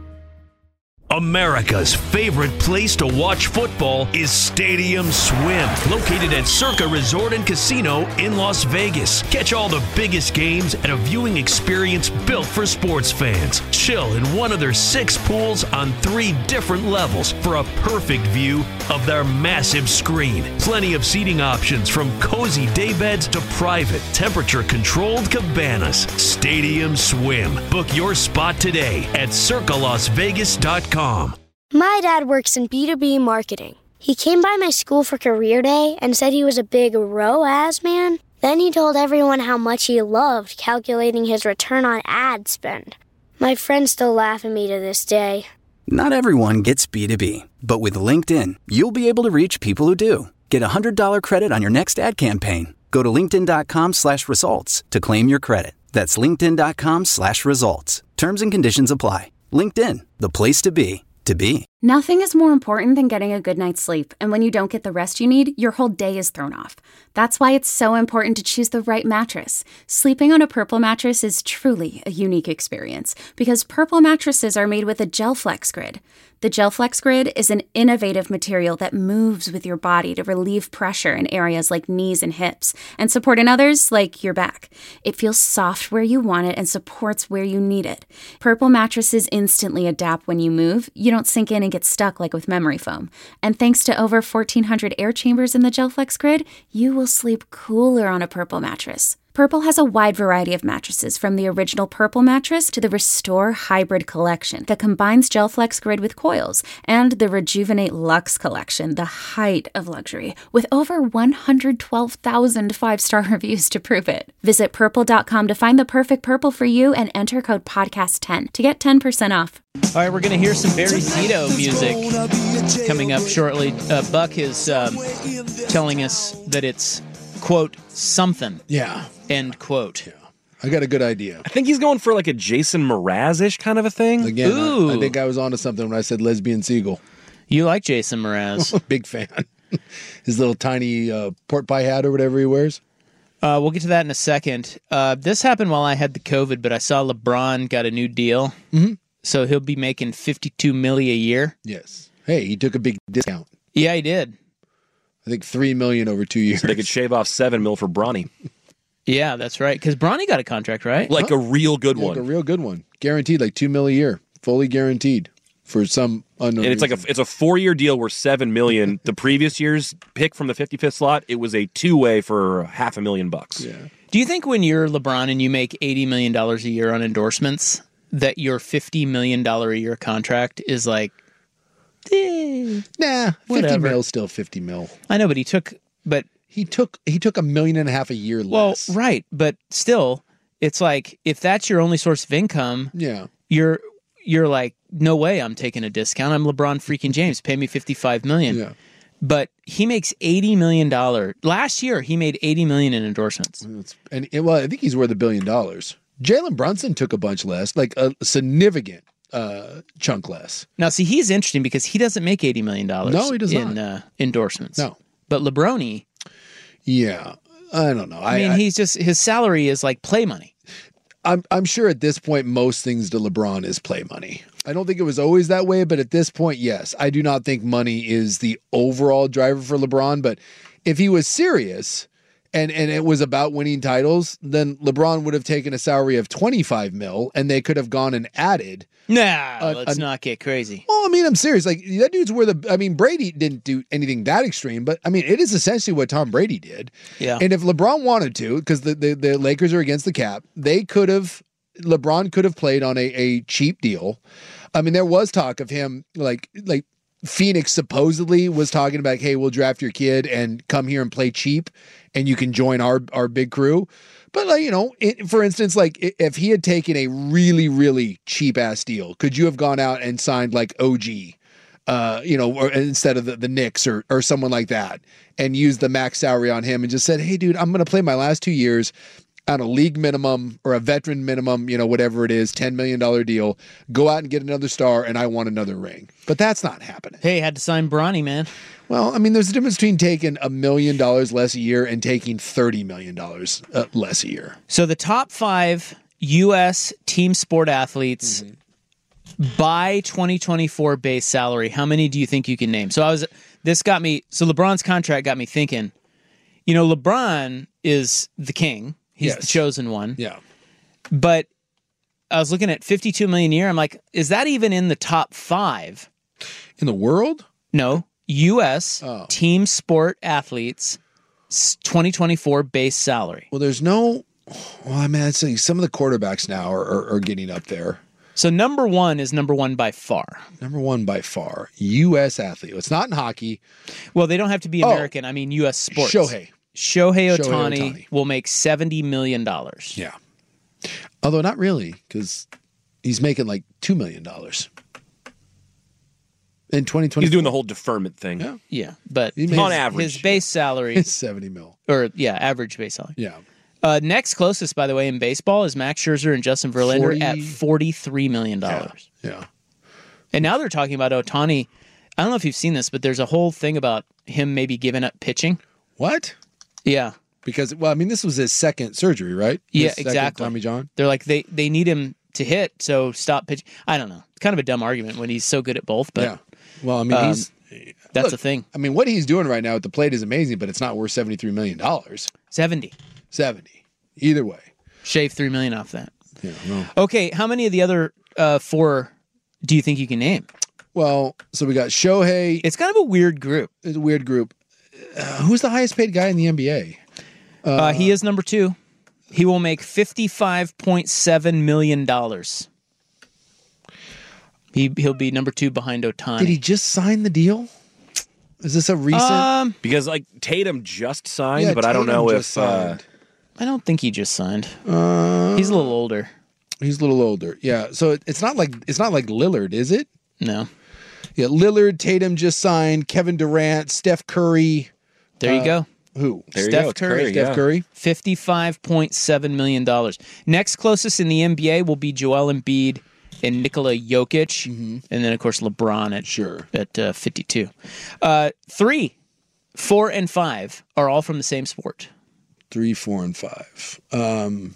America's favorite place to watch football is Stadium Swim, located at Circa Resort and Casino in Las Vegas. Catch all the biggest games at a viewing experience built for sports fans. Chill in one of their six pools on three different levels for a perfect view of their massive screen. Plenty of seating options from cozy daybeds to private, temperature-controlled cabanas. Stadium Swim. Book your spot today at circa las vegas dot com. My dad works in B two B marketing. He came by my school for career day and said he was a big R O A S man. Then he told everyone how much he loved calculating his return on ad spend. My friends still laugh at me to this day. Not everyone gets B two B, but with LinkedIn, you'll be able to reach people who do. Get a one hundred dollars credit on your next ad campaign. Go to linkedin dot com slash results to claim your credit. That's linkedin dot com slash results. Terms and conditions apply. LinkedIn, the place to be, to be. Nothing is more important than getting a good night's sleep, and when you don't get the rest you need, your whole day is thrown off. That's why it's so important to choose the right mattress. Sleeping on a Purple mattress is truly a unique experience, because Purple mattresses are made with a GelFlex Grid. The GelFlex Grid is an innovative material that moves with your body to relieve pressure in areas like knees and hips, and support in others like your back. It feels soft where you want it and supports where you need it. Purple mattresses instantly adapt when you move. You don't sink in and get stuck like with memory foam. And thanks to over fourteen hundred air chambers in the GelFlex Grid, you will sleep cooler on a Purple mattress. Purple has a wide variety of mattresses, from the original Purple mattress to the Restore Hybrid collection that combines GelFlex Grid with coils, and the Rejuvenate Luxe collection, the height of luxury, with over one hundred twelve thousand five-star reviews to prove it. Visit purple dot com to find the perfect Purple for you and enter code podcast ten to get ten percent off. All right, we're going to hear some Barry Zito music coming up shortly. Uh, Buck is um, telling us that it's, quote, something. Yeah. End quote. Yeah. I got a good idea. I think he's going for like a Jason Mraz-ish kind of a thing. Again, Ooh. I, I think I was onto something when I said lesbian seagull. You like Jason Mraz. Big fan. His little tiny uh, pork pie hat or whatever he wears. Uh, we'll get to that in a second. Uh, this happened while I had the COVID, but I saw LeBron got a new deal. Mm-hmm. So he'll be making fifty-two million dollars a year. Yes. Hey, he took a big discount. Yeah, he did. I think three million dollars over two years. So they could shave off seven mil for Bronny. Yeah, that's right. Because Bronny got a contract, right? Like huh? a real good yeah, one. Like a real good one. Guaranteed, like two mil a year. Fully guaranteed for some unknown And it's reason. like a it's a four year deal worth seven million. The previous year's pick from the fifty-fifth slot, it was a two way for half a million bucks. Yeah. Do you think when you're LeBron and you make eighty million dollars a year on endorsements, that your fifty million dollars a year contract is like, eh, nah, fifty whatever. mil still fifty mil. I know, but he took, but he took he took a million and a half a year well, less. right, but still, it's like if that's your only source of income, yeah, you're you're like, no way, I'm taking a discount. I'm LeBron freaking James. Pay me fifty-five million dollars. Yeah. But he makes eighty million dollars. Last year, he made eighty million dollars in endorsements. And well, I think he's worth a billion dollars. Jalen Brunson took a bunch less, like a significant uh, chunk less. Now, see, he's interesting because he doesn't make eighty million dollars. No, he does in, not. Uh, endorsements. No. But LeBron, yeah, I don't know. I, I mean, I, he's just, his salary is like play money. I'm I'm sure at this point, most things to LeBron is play money. I don't think it was always that way, but at this point, yes. I do not think money is the overall driver for LeBron, but if he was serious and and it was about winning titles, then LeBron would have taken a salary of twenty-five mil, and they could have gone and added. Nah, a, let's a, not get crazy. Well, I mean, I'm serious. Like, that dude's where the. I mean, Brady didn't do anything that extreme, but I mean, it is essentially what Tom Brady did. Yeah. And if LeBron wanted to, because the, the the Lakers are against the cap, they could have. LeBron could have played on a a cheap deal. I mean, there was talk of him like like. Phoenix supposedly was talking about, hey, we'll draft your kid and come here and play cheap, and you can join our our big crew. But, like, you know, it, for instance, like if he had taken a really, really cheap ass deal, could you have gone out and signed like O G, uh, you know, or instead of the, the Knicks or or someone like that, and used the max salary on him and just said, hey, dude, I'm going to play my last two years on a league minimum or a veteran minimum, you know, whatever it is, ten million dollars deal, go out and get another star, and I want another ring. But that's not happening. Hey, had to sign Bronny, man. Well, I mean, there's a difference between taking a million dollars less a year and taking thirty million dollars uh, less a year. So the top five U S team sport athletes mm-hmm. by twenty twenty-four base salary, how many do you think you can name? So I was, this got me, so LeBron's contract got me thinking, you know, LeBron is the king. He's yes. the chosen one. Yeah. But I was looking at fifty-two million a year. I'm like, is that even in the top five? In the world? No. U S oh. team sport athletes twenty twenty-four base salary. Well, there's no, well, I mean, I'd say some of the quarterbacks now are, are, are getting up there. So number one is number one by far. Number one by far. U S athlete. It's not in hockey. Well, they don't have to be American. Oh. I mean, U S sports. Shohei. Shohei Ohtani, Shohei Ohtani will make seventy million dollars. Yeah. Although not really, because he's making like two million dollars. In twenty twenty, he's doing the whole deferment thing. Yeah, yeah, but his, on average, his base salary is seventy mil, or yeah, average base salary. Yeah. Uh, next closest, by the way, in baseball is Max Scherzer and Justin Verlander forty at forty-three million dollars. Yeah. yeah. And now they're talking about Ohtani. I don't know if you've seen this, but there's a whole thing about him maybe giving up pitching. What? Yeah. Because, well, I mean, this was his second surgery, right? Yeah, his exactly. Tommy John. They're like, they, they need him to hit, so stop pitching. I don't know. It's kind of a dumb argument when he's so good at both, but yeah. Well, I mean, um, he's that's look, the thing. I mean, what he's doing right now at the plate is amazing, but it's not worth seventy-three million dollars. seventy. seventy. Either way. Shave three million dollars off that. Yeah. No. Okay, how many of the other uh, four do you think you can name? Well, so we got Shohei. It's kind of a weird group. It's a weird group. Uh, who's the highest paid guy in the N B A? Uh, uh, he is number two. He will make fifty-five point seven million dollars. He, he'll be number two behind Ohtani. Did he just sign the deal? Is this a recent? Um, because like Tatum just signed, yeah, but Tatum I don't know if... Uh, I don't think he just signed. Uh, he's a little older. He's a little older. Yeah. So it, it's not like it's not like Lillard, is it? No. Yeah, Lillard, Tatum just signed, Kevin Durant, Steph Curry. There you uh, go. Who? There Steph you go. Curry. Curry. Steph yeah. Curry. fifty-five point seven million dollars. Next closest in the N B A will be Joel Embiid and Nikola Jokic. Mm-hmm. And then, of course, LeBron at, sure. at uh, fifty-two. Uh, three, four, and five are all from the same sport. Three, four, and five. Um,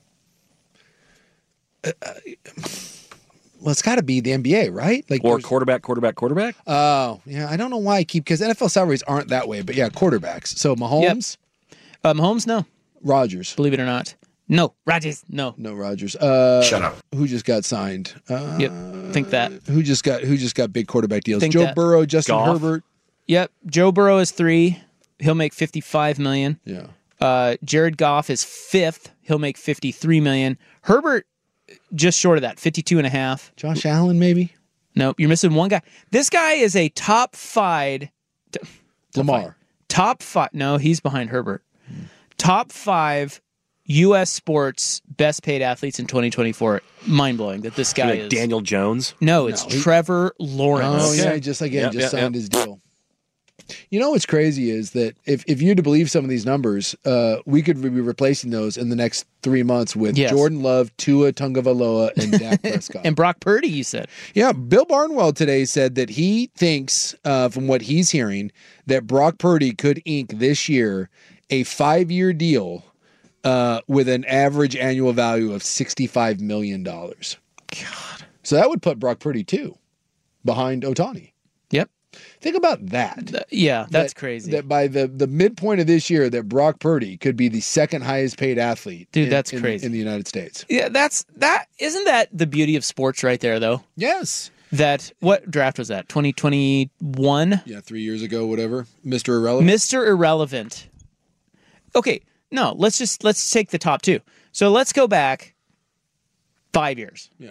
uh, well, it's got to be the N B A, right? Like or quarterback, quarterback, quarterback. Oh, yeah. I don't know why I keep because N F L salaries aren't that way, but yeah, quarterbacks. So Mahomes, yep. uh, Mahomes, no. Rodgers, believe it or not, no. Rodgers, no. No Rodgers. Uh, Shut up. Who just got signed? Uh, yep. Think that. Who just got who just got big quarterback deals? Think Joe that. Burrow, Justin Goff. Herbert. Yep. Joe Burrow is three. He'll make fifty-five million. Yeah. Uh, Jared Goff is fifth. He'll make fifty-three million. Herbert, just short of that, fifty-two and a half. Josh Allen, maybe? Nope, you're missing one guy. This guy is a top five. T- Lamar. Five, top five. No, he's behind Herbert. Hmm. Top five U S sports best paid athletes in twenty twenty-four. Mind blowing that this guy like is. Daniel Jones? No, it's No, he- Trevor Lawrence. Oh, Okay. yeah, just again, Yep, just yep, signed yep. his deal. You know what's crazy is that if, if you're to believe some of these numbers, uh, we could be replacing those in the next three months with Yes. Jordan Love, Tua Tagovailoa, and Dak Prescott. And Brock Purdy, you said. Yeah, Bill Barnwell today said that he thinks, uh, from what he's hearing, that Brock Purdy could ink this year a five-year deal uh, with an average annual value of sixty-five million dollars. God. So that would put Brock Purdy, too, behind Ohtani. Yep. Think about that. Yeah, that's that, crazy. That by the, the midpoint of this year, that Brock Purdy could be the second highest paid athlete. Dude, in, that's in, crazy. in the United States. Yeah, that's that. Isn't that the beauty of sports right there, though? Yes. That what draft was that? twenty twenty-one Yeah, three years ago, whatever. Mister Irrelevant. Mister Irrelevant. Okay, no, let's just let's take the top two. So let's go back five years. Yeah.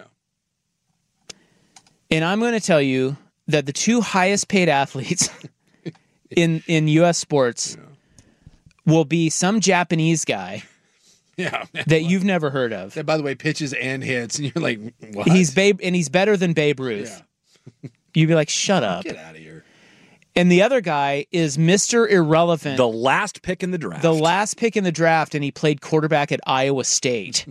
And I'm going to tell you that the two highest paid athletes in in U S sports yeah. will be some Japanese guy yeah, that you've never heard of. That, by the way, pitches and hits, and you're like, what? He's Babe, and he's better than Babe Ruth. Yeah. You'd be like, shut up. Get out of here. And the other guy is Mister Irrelevant. The last pick in the draft. The last pick in the draft, and he played quarterback at Iowa State.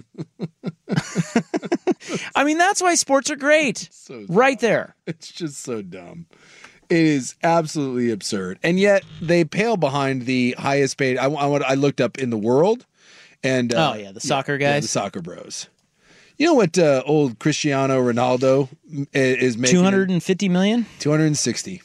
I mean, that's why sports are great. So right there. It's just so dumb. It is absolutely absurd. And yet they pale behind the highest paid. I, I, I looked up in the world. and uh, Oh, yeah, the soccer yeah, guys. Yeah, the soccer bros. You know what uh, old Cristiano Ronaldo is making? two hundred fifty million dollars? two hundred sixty.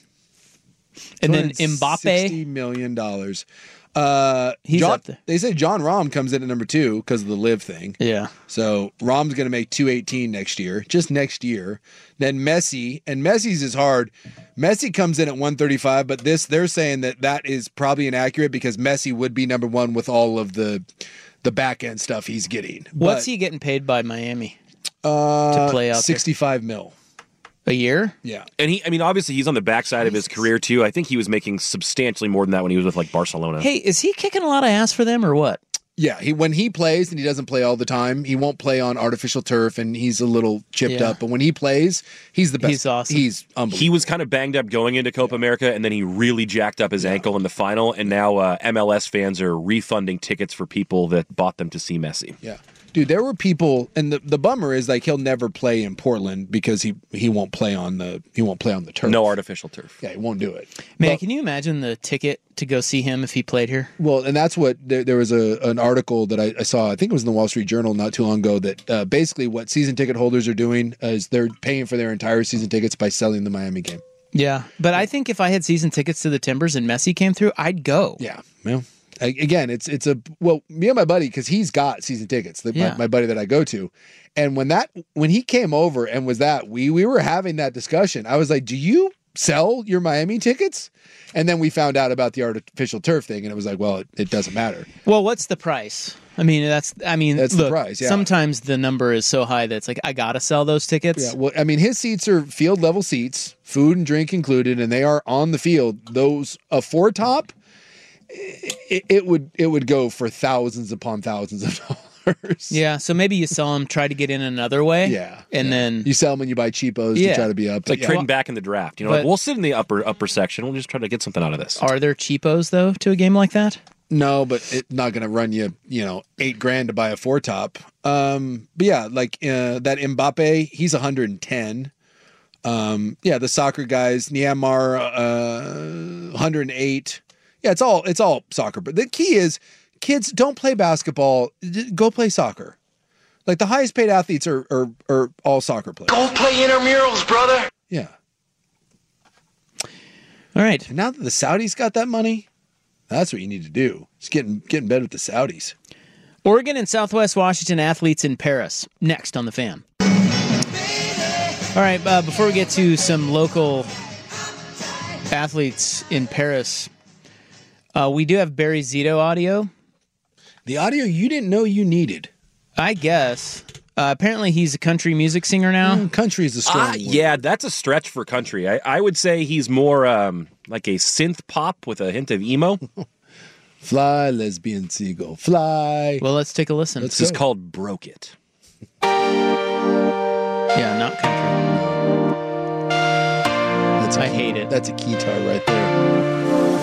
And then Mbappe? sixty million dollars. Uh, He's John, up there. They say John Rahm comes in at number two because of the live thing. Yeah. So Rahm's going to make two eighteen next year, just next year. Then Messi, and Messi's is hard. Messi comes in at one thirty-five, but this they're saying that that is probably inaccurate because Messi would be number one with all of the the back end stuff he's getting. What's but, he getting paid by Miami uh, to play out sixty-five mil. A year? Yeah. And he, I mean, obviously he's on the backside of his career too. I think he was making substantially more than that when he was with like Barcelona. Hey, is he kicking a lot of ass for them or what? Yeah, he when he plays, and he doesn't play all the time, he won't play on artificial turf, and he's a little chipped Yeah. up. But when he plays, he's the best. He's awesome. He's unbelievable. He was kind of banged up going into Copa America, and then he really jacked up his Yeah. ankle in the final. And now uh, M L S fans are refunding tickets for people that bought them to see Messi. Yeah. Dude, there were people, and the, the bummer is like he'll never play in Portland because he, he won't play on the he won't play on the turf. No artificial turf. Yeah, he won't do it. Man, But- can you imagine the ticket to go see him if he played here? Well, and that's what there, there was a an article that I, I saw. I think it was in the Wall Street Journal not too long ago. That uh, basically what season ticket holders are doing is they're paying for their entire season tickets by selling the Miami game. Yeah, but I think if I had season tickets to the Timbers and Messi came through, I'd go. Yeah, well, I, again, it's it's a well, me and my buddy because he's got season tickets. The, Yeah. my, my buddy that I go to, and when that when he came over and was that we we were having that discussion. I was like, do you sell your Miami tickets? And then we found out about the artificial turf thing, and it was like, well, it, it doesn't matter. Well, what's the price? I mean, that's I mean, That's the look, price, yeah. sometimes the number is so high that it's like I gotta sell those tickets. Yeah, well, I mean, his seats are field level seats, food and drink included, and they are on the field. Those a four top, it, it would it would go for thousands upon thousands of dollars. Yeah, so maybe you sell them, try to get in another way. Yeah, and yeah. then you sell them and you buy cheapos Yeah. to try to be up. It's like yeah. trading back in the draft. You know, But- like, we'll sit in the upper upper section. We'll just try to get something out of this. are there cheapos though to a game like that? No, but it's not going to run you, you know, eight grand to buy a four top. Um, but yeah, like uh, that Mbappe, he's one hundred ten. Um, yeah, the soccer guys, Neymar, uh, one hundred eight. Yeah, it's all it's all soccer. But the key is, kids don't play basketball. D- Go play soccer. Like the highest paid athletes are are, are all soccer players. Go play intramurals, brother. Yeah. All right. And now that the Saudis got that money, that's what you need to do. Just get in, get in bed with the Saudis. Oregon and Southwest Washington athletes in Paris. Next on The Fan. All right, uh, before we get to some local athletes in Paris, uh, we do have Barry Zito audio. The audio you didn't know you needed. I guess. Uh, apparently he's a country music singer now. Mm, country is a strong Ah, word. yeah, that's a stretch for country. I, I would say he's more um, like a synth pop with a hint of emo. Fly, lesbian seagull, fly. Well, let's take a listen. This is called Broke It. Yeah, not country. That's a I key- hate it. That's a guitar right there.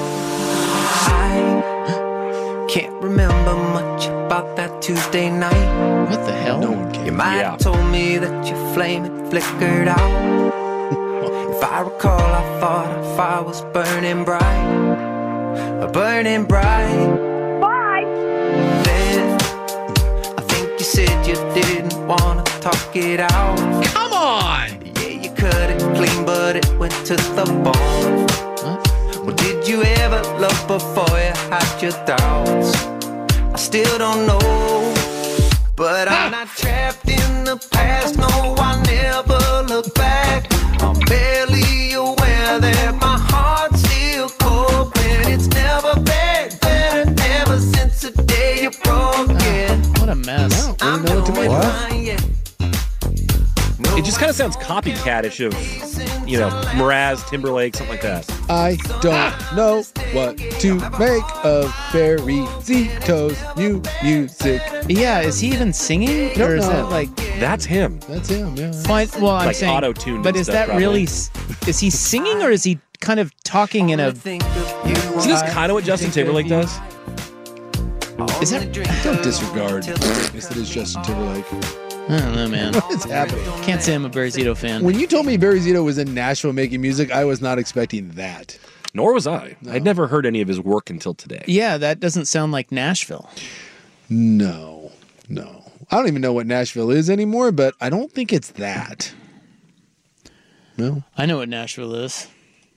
I can't remember much about that Tuesday night. What the hell? No one can. You might Yeah. have told me that your flame had flickered out. If I recall, I thought our fire was burning bright, burning bright. Why? Then I think you said you didn't want to talk it out. Come on! Yeah, you cut it clean, but it went to the bone. Well, did you ever love before you had your doubts? I still don't know, but I'm not trapped in the past. No, I never look back. I'm barely aware that my heart's still cold when it's never been better ever since the day you broke it. What a mess. I'm doing fine, yeah. It just kind of sounds copycat-ish of, you know, Mraz, Timberlake, something like that. I don't know what to make of Barry Zito's new music. Yeah, is he even singing? Don't Or is know. that like... That's him. That's him, yeah. Well, well I'm Like saying... auto-tuned But and is stuff, that probably. really... Is he singing or is he kind of talking in a... Isn't this kind of what Justin Timberlake does? Is that... Don't disregard. Yes, it is Justin Timberlake. I don't know, man. What is happening? Can't say I'm a Barry Zito fan. When you told me Barry Zito was in Nashville making music, I was not expecting that. Nor was I. I'd never heard any of his work until today. Yeah, that doesn't sound like Nashville. No, no. I don't even know what Nashville is anymore, but I don't think it's that. No. I know what Nashville is.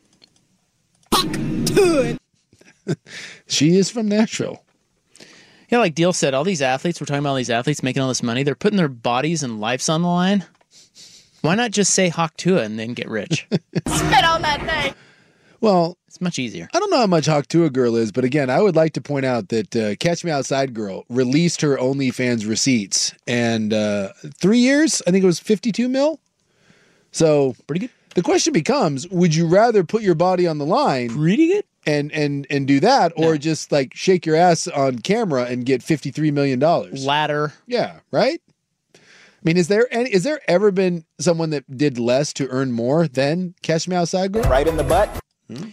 She is from Nashville. Yeah, like Deal said, all these athletes, we're talking about all these athletes making all this money, they're putting their bodies and lives on the line. Why not just say Haktua and then get rich? Spit on that thing. Well, it's much easier. I don't know how much Haktua Girl is, but again, I would like to point out that uh, Catch Me Outside Girl released her OnlyFans receipts, and uh, three years, I think it was fifty-two mil. So pretty good. The question becomes: would you rather put your body on the line, pretty good, and and and do that, or No. just like shake your ass on camera and get fifty-three million dollars? Ladder. Yeah, right. I mean, is there any? Is there ever been someone that did less to earn more than Catch Me Outside Girl? Right in the butt. Hmm?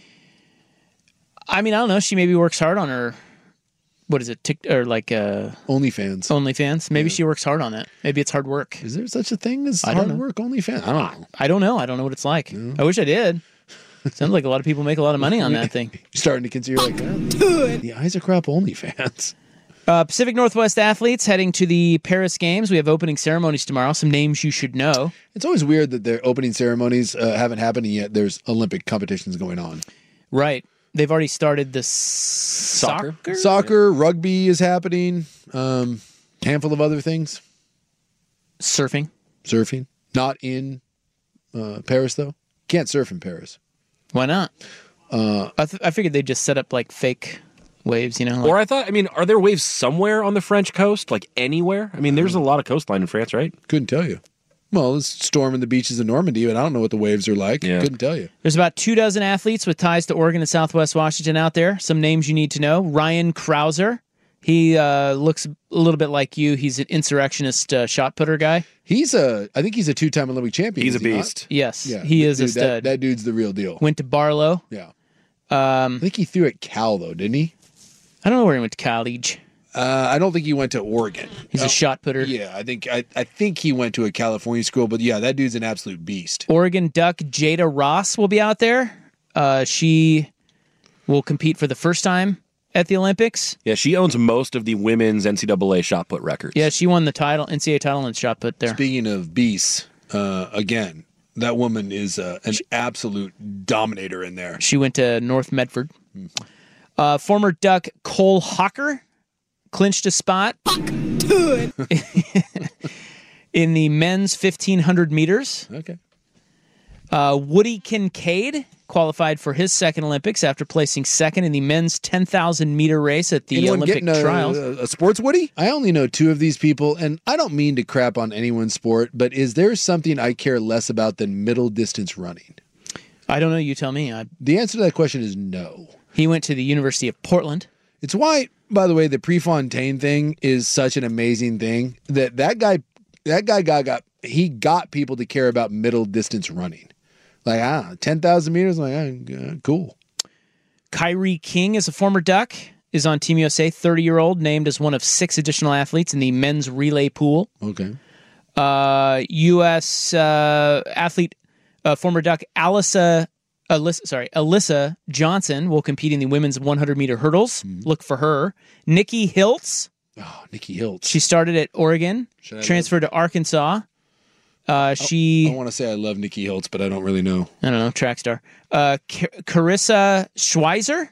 I mean, I don't know. She maybe works hard on her, what is it, Tick, or like uh, OnlyFans. OnlyFans. Maybe she works hard on it. Maybe it's hard work. Is there such a thing as I don't hard know. work OnlyFans? I don't know. I don't know. I don't know what it's like. I wish I did. Sounds like a lot of people make a lot of money on that thing. You're starting to consider like oh, the Isaac Rupp OnlyFans. Uh, Pacific Northwest athletes heading to the Paris Games. We have opening ceremonies tomorrow. Some names you should know. It's always weird that their opening ceremonies uh, haven't happened and yet. There's Olympic competitions going on. Right. They've already started the s- soccer. Soccer, rugby is happening. Um, handful of other things. Surfing. Surfing. Not in uh, Paris, though. Can't surf in Paris. Why not? Uh, I, th- I figured they'd just set up like fake waves, you know? Like, Or I thought, I mean, are there waves somewhere on the French coast? Like anywhere? I mean, there's a lot of coastline in France, right? Couldn't tell you. Well, it's storming the beaches of Normandy, but I don't know what the waves are like. Yeah. Couldn't tell you. There's about two dozen athletes with ties to Oregon and Southwest Washington out there. Some names you need to know. Ryan Krauser. He uh, looks a little bit like you. He's an insurrectionist uh, shot putter guy. He's a, I think he's a two-time Olympic champion. He's is a he not? beast. Yes, Yeah, he is dude, a stud. That, that dude's the real deal. Went to Barlow. Yeah. Um, I think he threw at Cal, though, didn't he? I don't know where he went to college. Uh, I don't think he went to Oregon. He's Oh, a shot putter. Yeah, I think I, I think he went to a California school, but yeah, that dude's an absolute beast. Oregon Duck Jada Ross will be out there. Uh, she will compete for the first time at the Olympics. Yeah, she owns most of the women's N C double A shot put records. Yeah, she won the title, N C double A title in shot put there. Speaking of beasts, uh, again, that woman is uh, an absolute dominator in there. She went to North Medford. Uh, former Duck Cole Hawker clinched a spot in the men's fifteen hundred meters. Okay. Uh, Woody Kincaid qualified for his second Olympics after placing second in the men's ten thousand meter race at the Anyone Olympic getting a, trials. A, a sports Woody? I only know two of these people, and I don't mean to crap on anyone's sport, but is there something I care less about than middle distance running? I don't know. You tell me. I, The answer to that question is no. he went to the University of Portland. It's why, by the way, the Prefontaine thing is such an amazing thing that that guy, that guy got, got he got people to care about middle distance running. Like, ah, ten thousand meters, like, ah, uh, cool. Kyrie King is a former Duck, is on Team U S A, thirty-year-old, named as one of six additional athletes in the men's relay pool. Okay. Uh, U S uh, athlete, uh, former Duck Alyssa, Alyssa, sorry, Alyssa Johnson will compete in the women's one hundred meter hurdles. Mm-hmm. Look for her. Nikki Hiltz. Oh, Nikki Hiltz. She started at Oregon, Should I transferred to Arkansas. Uh, she. I, I want to say I love Nikki Hiltz, but I don't really know. I don't know. Track star. Uh, Car- Carissa Schweizer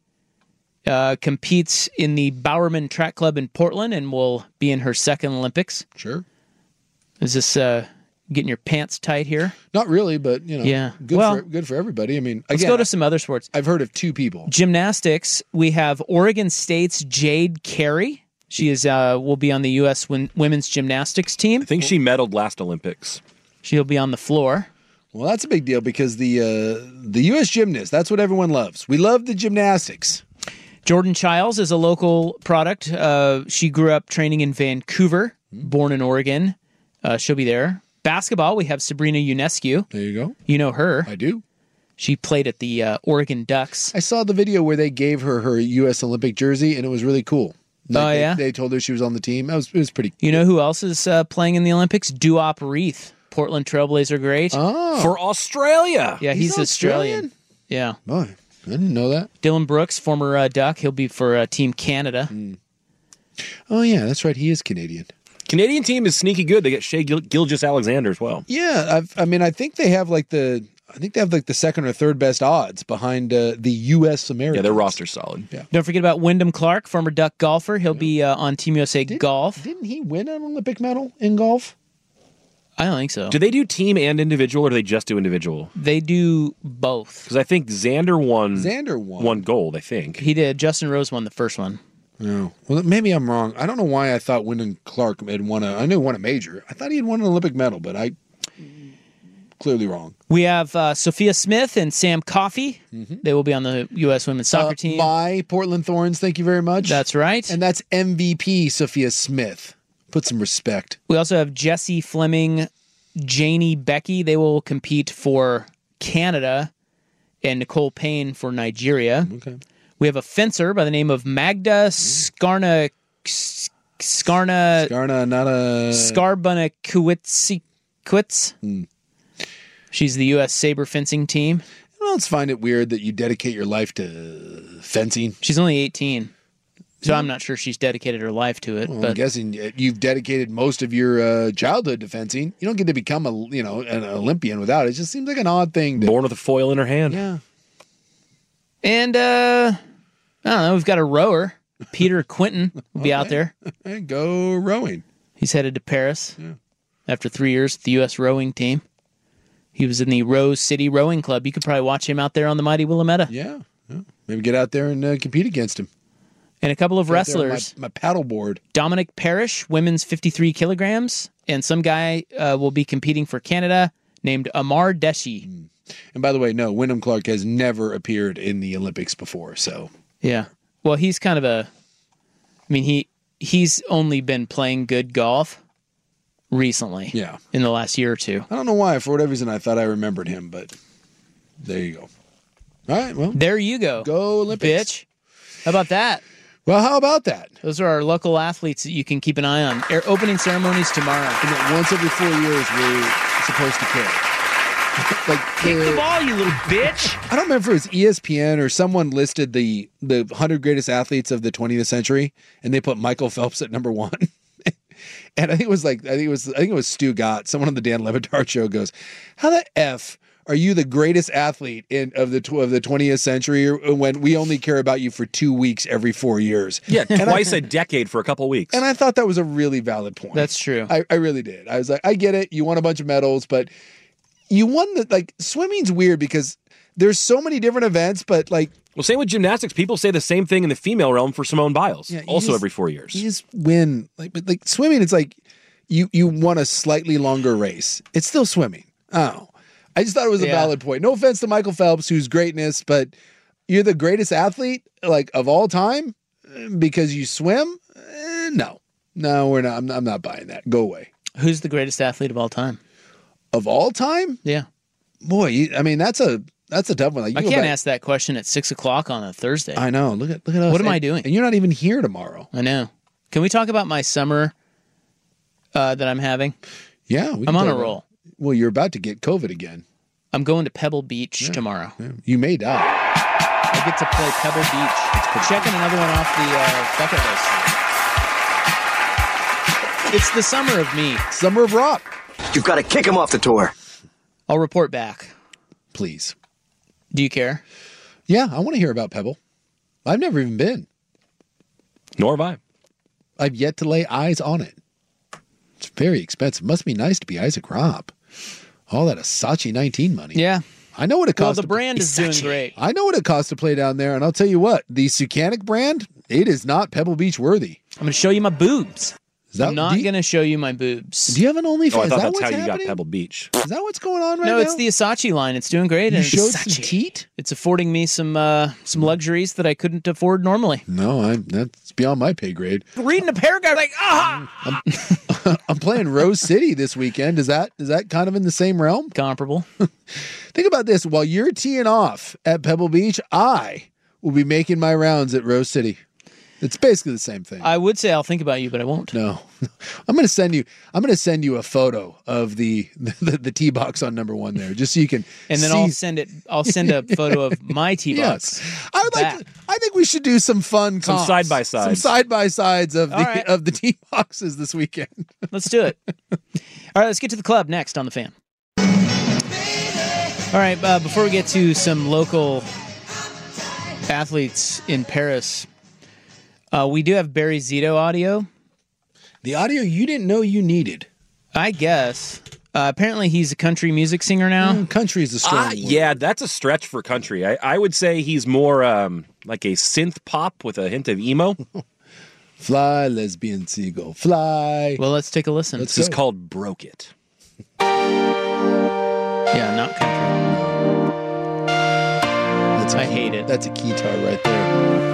uh, competes in the Bowerman Track Club in Portland and will be in her second Olympics. Sure. Is this uh, getting your pants tight here? Not really, but you know, Yeah. good Well, for good for everybody. I mean, Let's again, go to some other sports. I've heard of two people. Gymnastics. We have Oregon State's Jade Carey. She is uh, will be on the U S win- women's gymnastics team. I think she medaled last Olympics. She'll be on the floor. Well, that's a big deal because the uh, the U S gymnast, that's what everyone loves. We love the gymnastics. Jordan Childs is a local product. Uh, she grew up training in Vancouver, born in Oregon. Uh, she'll be there. Basketball, we have Sabrina Ionescu. There you go. You know her. I do. She played at the uh, Oregon Ducks. I saw the video where they gave her her U S Olympic jersey, and it was really cool. Like, Oh, they- yeah? They told her she was on the team. That was, it was pretty You know who else is uh, playing in the Olympics? Duop Reith, Portland Trailblazer great. Oh. For Australia. Yeah, he's, He's Australian. Australian? Yeah. Boy, I didn't know that. Dylan Brooks, former uh, Duck. He'll be for uh, Team Canada. Oh, yeah, that's right. He is Canadian. Canadian team is sneaky good. They get Shea Gil- Gilgeous-Alexander as well. Yeah, I've, I mean, I think they have like the, I think they have like the second or third best odds behind uh, the U S Americans. Yeah, their roster's solid. Yeah. Don't forget about Wyndham Clark, former Duck golfer. He'll be uh, on Team U S A Golf. Didn't he win an Olympic medal in golf? I don't think so. Do they do team and individual, or do they just do individual? They do both. Because I think Xander won. Xander won. Won gold, I think. He did. Justin Rose won the first one. No. Well, maybe I'm wrong. I don't know why I thought Wyndham Clark had won a. I knew he won a major. I thought he had won an Olympic medal, but I clearly wrong. We have uh, Sophia Smith and Sam Coffey. Mm-hmm. They will be on the U S women's soccer Uh, team. My Portland Thorns. Thank you very much. That's right. And that's M V P Sophia Smith. Put some respect. We also have Jesse Fleming, Janie Becky. They will compete for Canada, and Nicole Payne for Nigeria. Okay. We have a fencer by the name of Magda Skarna Skarna Skarna, not a Skarbunakowitz. Hmm. She's the U S saber fencing team. I don't find it weird that you dedicate your life to fencing. She's only eighteen, so I'm not sure she's dedicated her life to it. Well, but I'm guessing you've dedicated most of your uh, childhood to fencing. You don't get to become a you know an Olympian without it. It just seems like an odd thing. To, Born with a foil in her hand. Yeah. And uh, I don't know. We've got a rower, Peter Quinton, will be out there. Hey, go rowing. He's headed to Paris Yeah. after three years with the U S rowing team. He was in the Rose City Rowing Club. You could probably watch him out there on the mighty Willamette. Yeah. yeah. Maybe get out there and uh, compete against him. And a couple of Get out there on wrestlers. My, my paddleboard. Dominic Parrish, women's fifty-three kilograms, and some guy uh, will be competing for Canada named Amar Deshi. And by the way, no, Wyndham Clark has never appeared in the Olympics before. So Yeah. Well, he's kind of a. I mean, he he's only been playing good golf recently. Yeah. In the last year or two. I don't know why. For whatever reason, I thought I remembered him, but there you go. All right. Well, There you go. go Olympics. Bitch. How about that? Well, how about that? Those are our local athletes that you can keep an eye on. Air opening ceremonies tomorrow. And then once every four years, we're supposed to care. Like Kick the the- ball, you little bitch. I don't remember if it was E S P N or someone listed the the one hundred greatest athletes of the twentieth century, and they put Michael Phelps at number one. And I think it was like I think it was I think it was Stu Gott. Someone on the Dan Le Batard show goes, "How the f are you the greatest athlete in of the tw- of the twentieth century when we only care about you for two weeks every four years?" Yeah, And I- twice a decade for a couple weeks. And I thought that was a really valid point. That's true. I, I really did. I was like, I get it. You won a bunch of medals, but you won the like swimming's weird because there's so many different events, but like Well, same with gymnastics. People say the same thing in the female realm for Simone Biles. Yeah, you also just- every four years. you just win. Like but like swimming, it's like you you won a slightly longer race. It's still swimming. Oh. I just thought it was a Yeah. valid point. No offense to Michael Phelps, who's greatness, but you're the greatest athlete like of all time eh, because you swim? Eh, no. No, we're not. I'm, I'm not buying that. Go away. Who's the greatest athlete of all time? Of all time? Yeah. Boy, you, I mean that's a that's a tough one. Like, you I go can't back- ask that question at six o'clock on a Thursday. I know. Look at look at us. What am And- I doing? And you're not even here tomorrow. I know. Can we talk about my summer uh, that I'm having? Yeah, we can I'm on talk a about- roll. Well, you're about to get COVID again. I'm going to Pebble Beach tomorrow. Yeah. You may die. I get to play Pebble Beach. Checking another one off the uh, bucket list. It's the summer of me. Summer of rock. You've got to kick him off the tour. I'll report back. Please. Do you care? Yeah, I want to hear about Pebble. I've never even been. Nor have I. I've yet to lay eyes on it. It's very expensive. Must be nice to be Isaac Robb. All that Asachi nineteen money. Yeah. I know what it costs. Well, the brand is doing great. I know what it costs to play down there, and I'll tell you what, the Sucanic brand, it is not Pebble Beach worthy. I'm going to show you my boobs. Is that, I'm not going to show you my boobs. Do you have an OnlyFans? Oh, I Is thought that that's what's how you happening? got Pebble Beach. Is that what's going on right no, now? it's the Asachi line. It's doing great. You and showed Asachi. some teat? It's affording me some uh, some luxuries that I couldn't afford normally. No, I'm, that's beyond my pay grade. Reading a paragraph like, ah! I'm, I'm playing Rose City this weekend. Is that is that kind of in the same realm? Comparable. Think about this. While you're teeing off at Pebble Beach, I will be making my rounds at Rose City. It's basically the same thing. I would say I'll think about you, but I won't. No, I'm going to send you. I'm going to send you a photo of the the, the tee box on number one there, just so you can. And then see. I'll send it. I'll send a photo of my tee box. Yes, I would like. To, I think we should do some fun, Some comps. side by sides. some side by sides of the All right. of the tee boxes this weekend. Let's do it. All right, let's get to the club next on the Fan. All right, uh, before we get to some local athletes in Paris, uh, we do have Barry Zito audio. The audio you didn't know you needed. I guess. Uh, apparently, he's a country music singer now. Mm, country is a strong Ah, word. yeah, that's a stretch for country. I, I would say he's more um, like a synth pop with a hint of emo. Fly, lesbian seagull, fly. Well, let's take a listen. This is called Broke It. Yeah, not country. That's a I key- hate it. That's a guitar right there.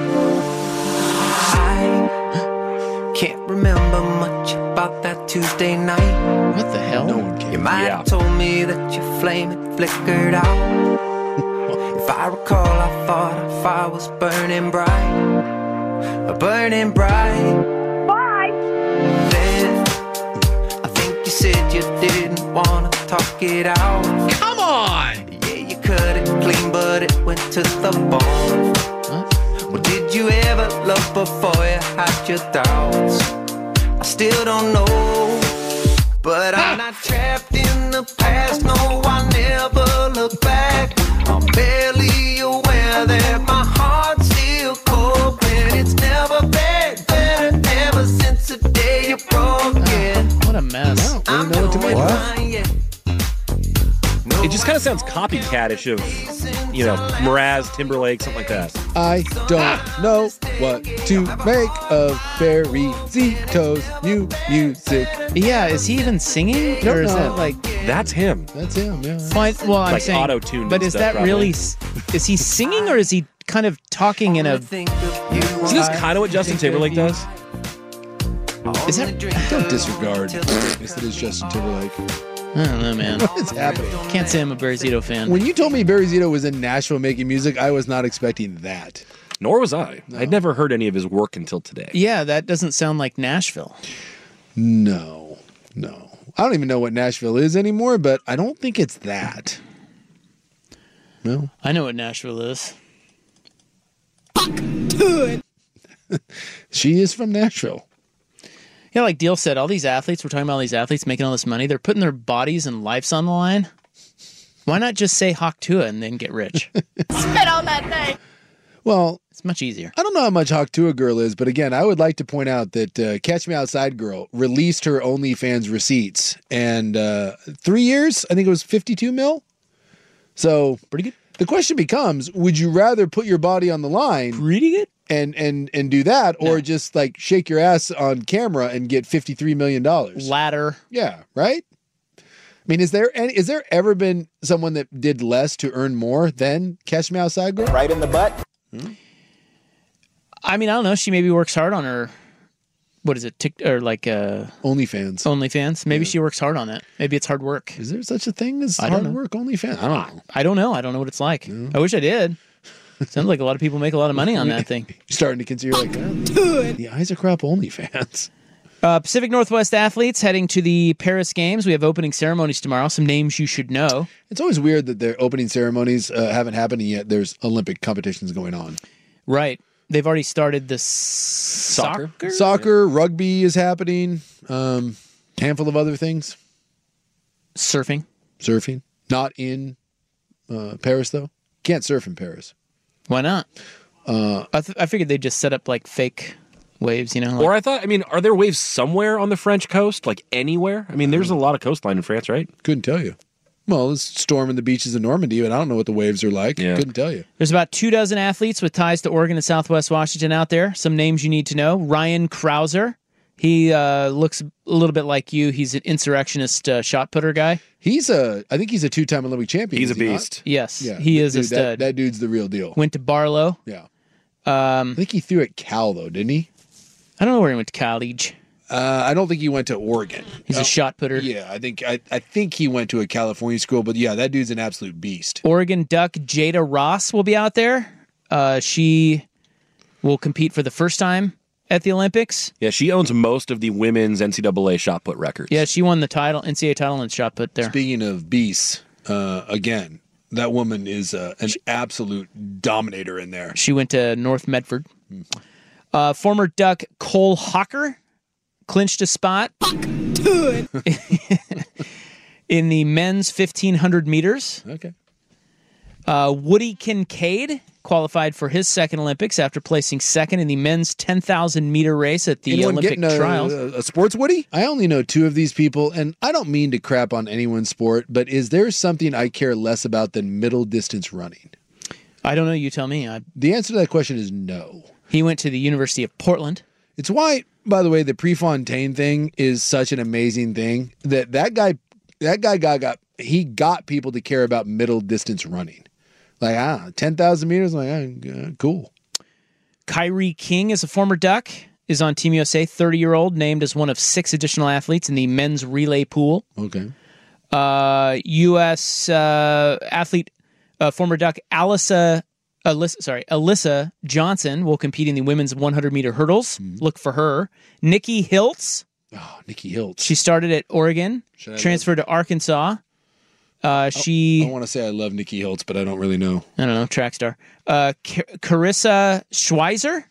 I can't remember much about that Tuesday night. What the hell? No one can. You might Yeah. have told me that your flame had flickered out. If I recall, I thought our fire was burning bright, burning bright. Bye. Then I think you said you didn't want to talk it out. Come on! Yeah, you cut it clean, but it went to the bone. Well, did you ever love before you had your doubts? I still don't know, but I'm not trapped in the past. No, I never look back. I'm barely aware that my heart's still cold, and it's never been better ever since the day you broke it. What a mess. I don't know what to make of it. Yeah. It just kind of sounds copycatish of, you know, Mraz, Timberlake, something like that. I don't know what to make of Barry Zito's new music. Yeah, is he even singing? No, or is no. that like. That's him. That's him, yeah. Fine, well, I'm Like saying. auto-tuned But and is stuff, that really. s- Is he singing or is he kind of talking in a. Think of you. Isn't this kind of what Justin Timberlake does? Is that. Don't disregard. Yes, it is Justin Timberlake. I don't know, man. What is happening? Can't say I'm a Barry Zito fan. When you told me Barry Zito was in Nashville making music, I was not expecting that. Nor was I. I'd never heard any of his work until today. Yeah, that doesn't sound like Nashville. No, no. I don't even know what Nashville is anymore, but I don't think it's that. No. I know what Nashville is. She is from Nashville. Yeah, like Deal said, all these athletes, we're talking about all these athletes making all this money, they're putting their bodies and lives on the line. Why not just say Hawk Tua and then get rich? Spit on that name. Well, It's much easier. I don't know how much Hawk Tua Girl is, but again, I would like to point out that uh, Catch Me Outside Girl released her OnlyFans receipts, and uh, three years, I think it was fifty-two mil. So pretty good. The question becomes: would you rather put your body on the line, pretty good, and and and do that, or No. just like shake your ass on camera and get fifty-three million dollars? Ladder. Yeah, right. I mean, is there any? Is there ever been someone that did less to earn more than Catch Me Outside Girl? Right in the butt. Hmm? I mean, I don't know. She maybe works hard on her, what is it, Tik or like uh, OnlyFans. OnlyFans. Maybe she works hard on that. Maybe it's hard work. Is there such a thing as I don't hard know. work OnlyFans? I don't know. I don't know. I don't know what it's like. I wish I did. Sounds like a lot of people make a lot of money on that thing. You're starting to consider like oh, the Isaac Rupp OnlyFans. Uh, Pacific Northwest athletes heading to the Paris Games. We have opening ceremonies tomorrow. Some names you should know. It's always weird that their opening ceremonies uh, haven't happened and yet there's Olympic competitions going on. Right. They've already started the s- soccer. Soccer, rugby is happening. Um, handful of other things. Surfing. Surfing. Not in uh, Paris, though? Can't surf in Paris. Why not? Uh, I, th- I figured they'd just set up like fake waves, you know? Like, Or I thought, I mean, are there waves somewhere on the French coast? Like anywhere? I mean, there's a lot of coastline in France, right? Couldn't tell you. Well, it's storming the beaches of Normandy, but I don't know what the waves are like. Yeah. Couldn't tell you. There's about two dozen athletes with ties to Oregon and Southwest Washington out there. Some names you need to know. Ryan Krauser. He uh, looks a little bit like you. He's an insurrectionist uh, shot putter guy. He's a, I think he's a two-time Olympic champion. He's is a he not? beast. Yes, Yeah, he that is a dude- stud. That, that dude's the real deal. Went to Barlow. Yeah. Um, I think he threw at Cal, though, didn't he? I don't know where he went to college. Uh, I don't think he went to Oregon. He's a shot putter. Yeah, I think I, I think he went to a California school, but yeah, that dude's an absolute beast. Oregon Duck Jada Ross will be out there. Uh, she will compete for the first time at the Olympics. Yeah, she owns most of the women's N C double A shot put records. Yeah, she won the title, N C double A title in shot put there. Speaking of beasts, uh, again, that woman is uh, an absolute dominator in there. She went to North Medford. Uh, former Duck Cole Hawker clinched a spot in the men's fifteen hundred meters. Okay. Uh, Woody Kincaid qualified for his second Olympics after placing second in the men's ten thousand meter race at the Anyone Olympic getting a, trials. A, a sports Woody? I only know two of these people, and I don't mean to crap on anyone's sport, but is there something I care less about than middle distance running? I don't know. You tell me. I, The answer to that question is no. he went to the University of Portland. It's why, by the way, the Prefontaine thing is such an amazing thing that that guy, that guy got, got he got people to care about middle distance running. Like, ah, ten thousand meters, like, ah, uh, cool. Kyrie King is a former Duck, is on Team U S A, thirty-year-old, named as one of six additional athletes in the men's relay pool. Okay. Uh, U S uh, athlete, uh, former Duck Alyssa, Alyssa, sorry, Alyssa Johnson will compete in the women's one hundred meter hurdles. Mm-hmm. Look for her. Nikki Hiltz. Oh, Nikki Hiltz. She started at Oregon, Should I transferred to Arkansas. Uh, she, I want to say I love Nikki Hiltz, but I don't really know. I don't know, track star. Uh, Car- Carissa Schweizer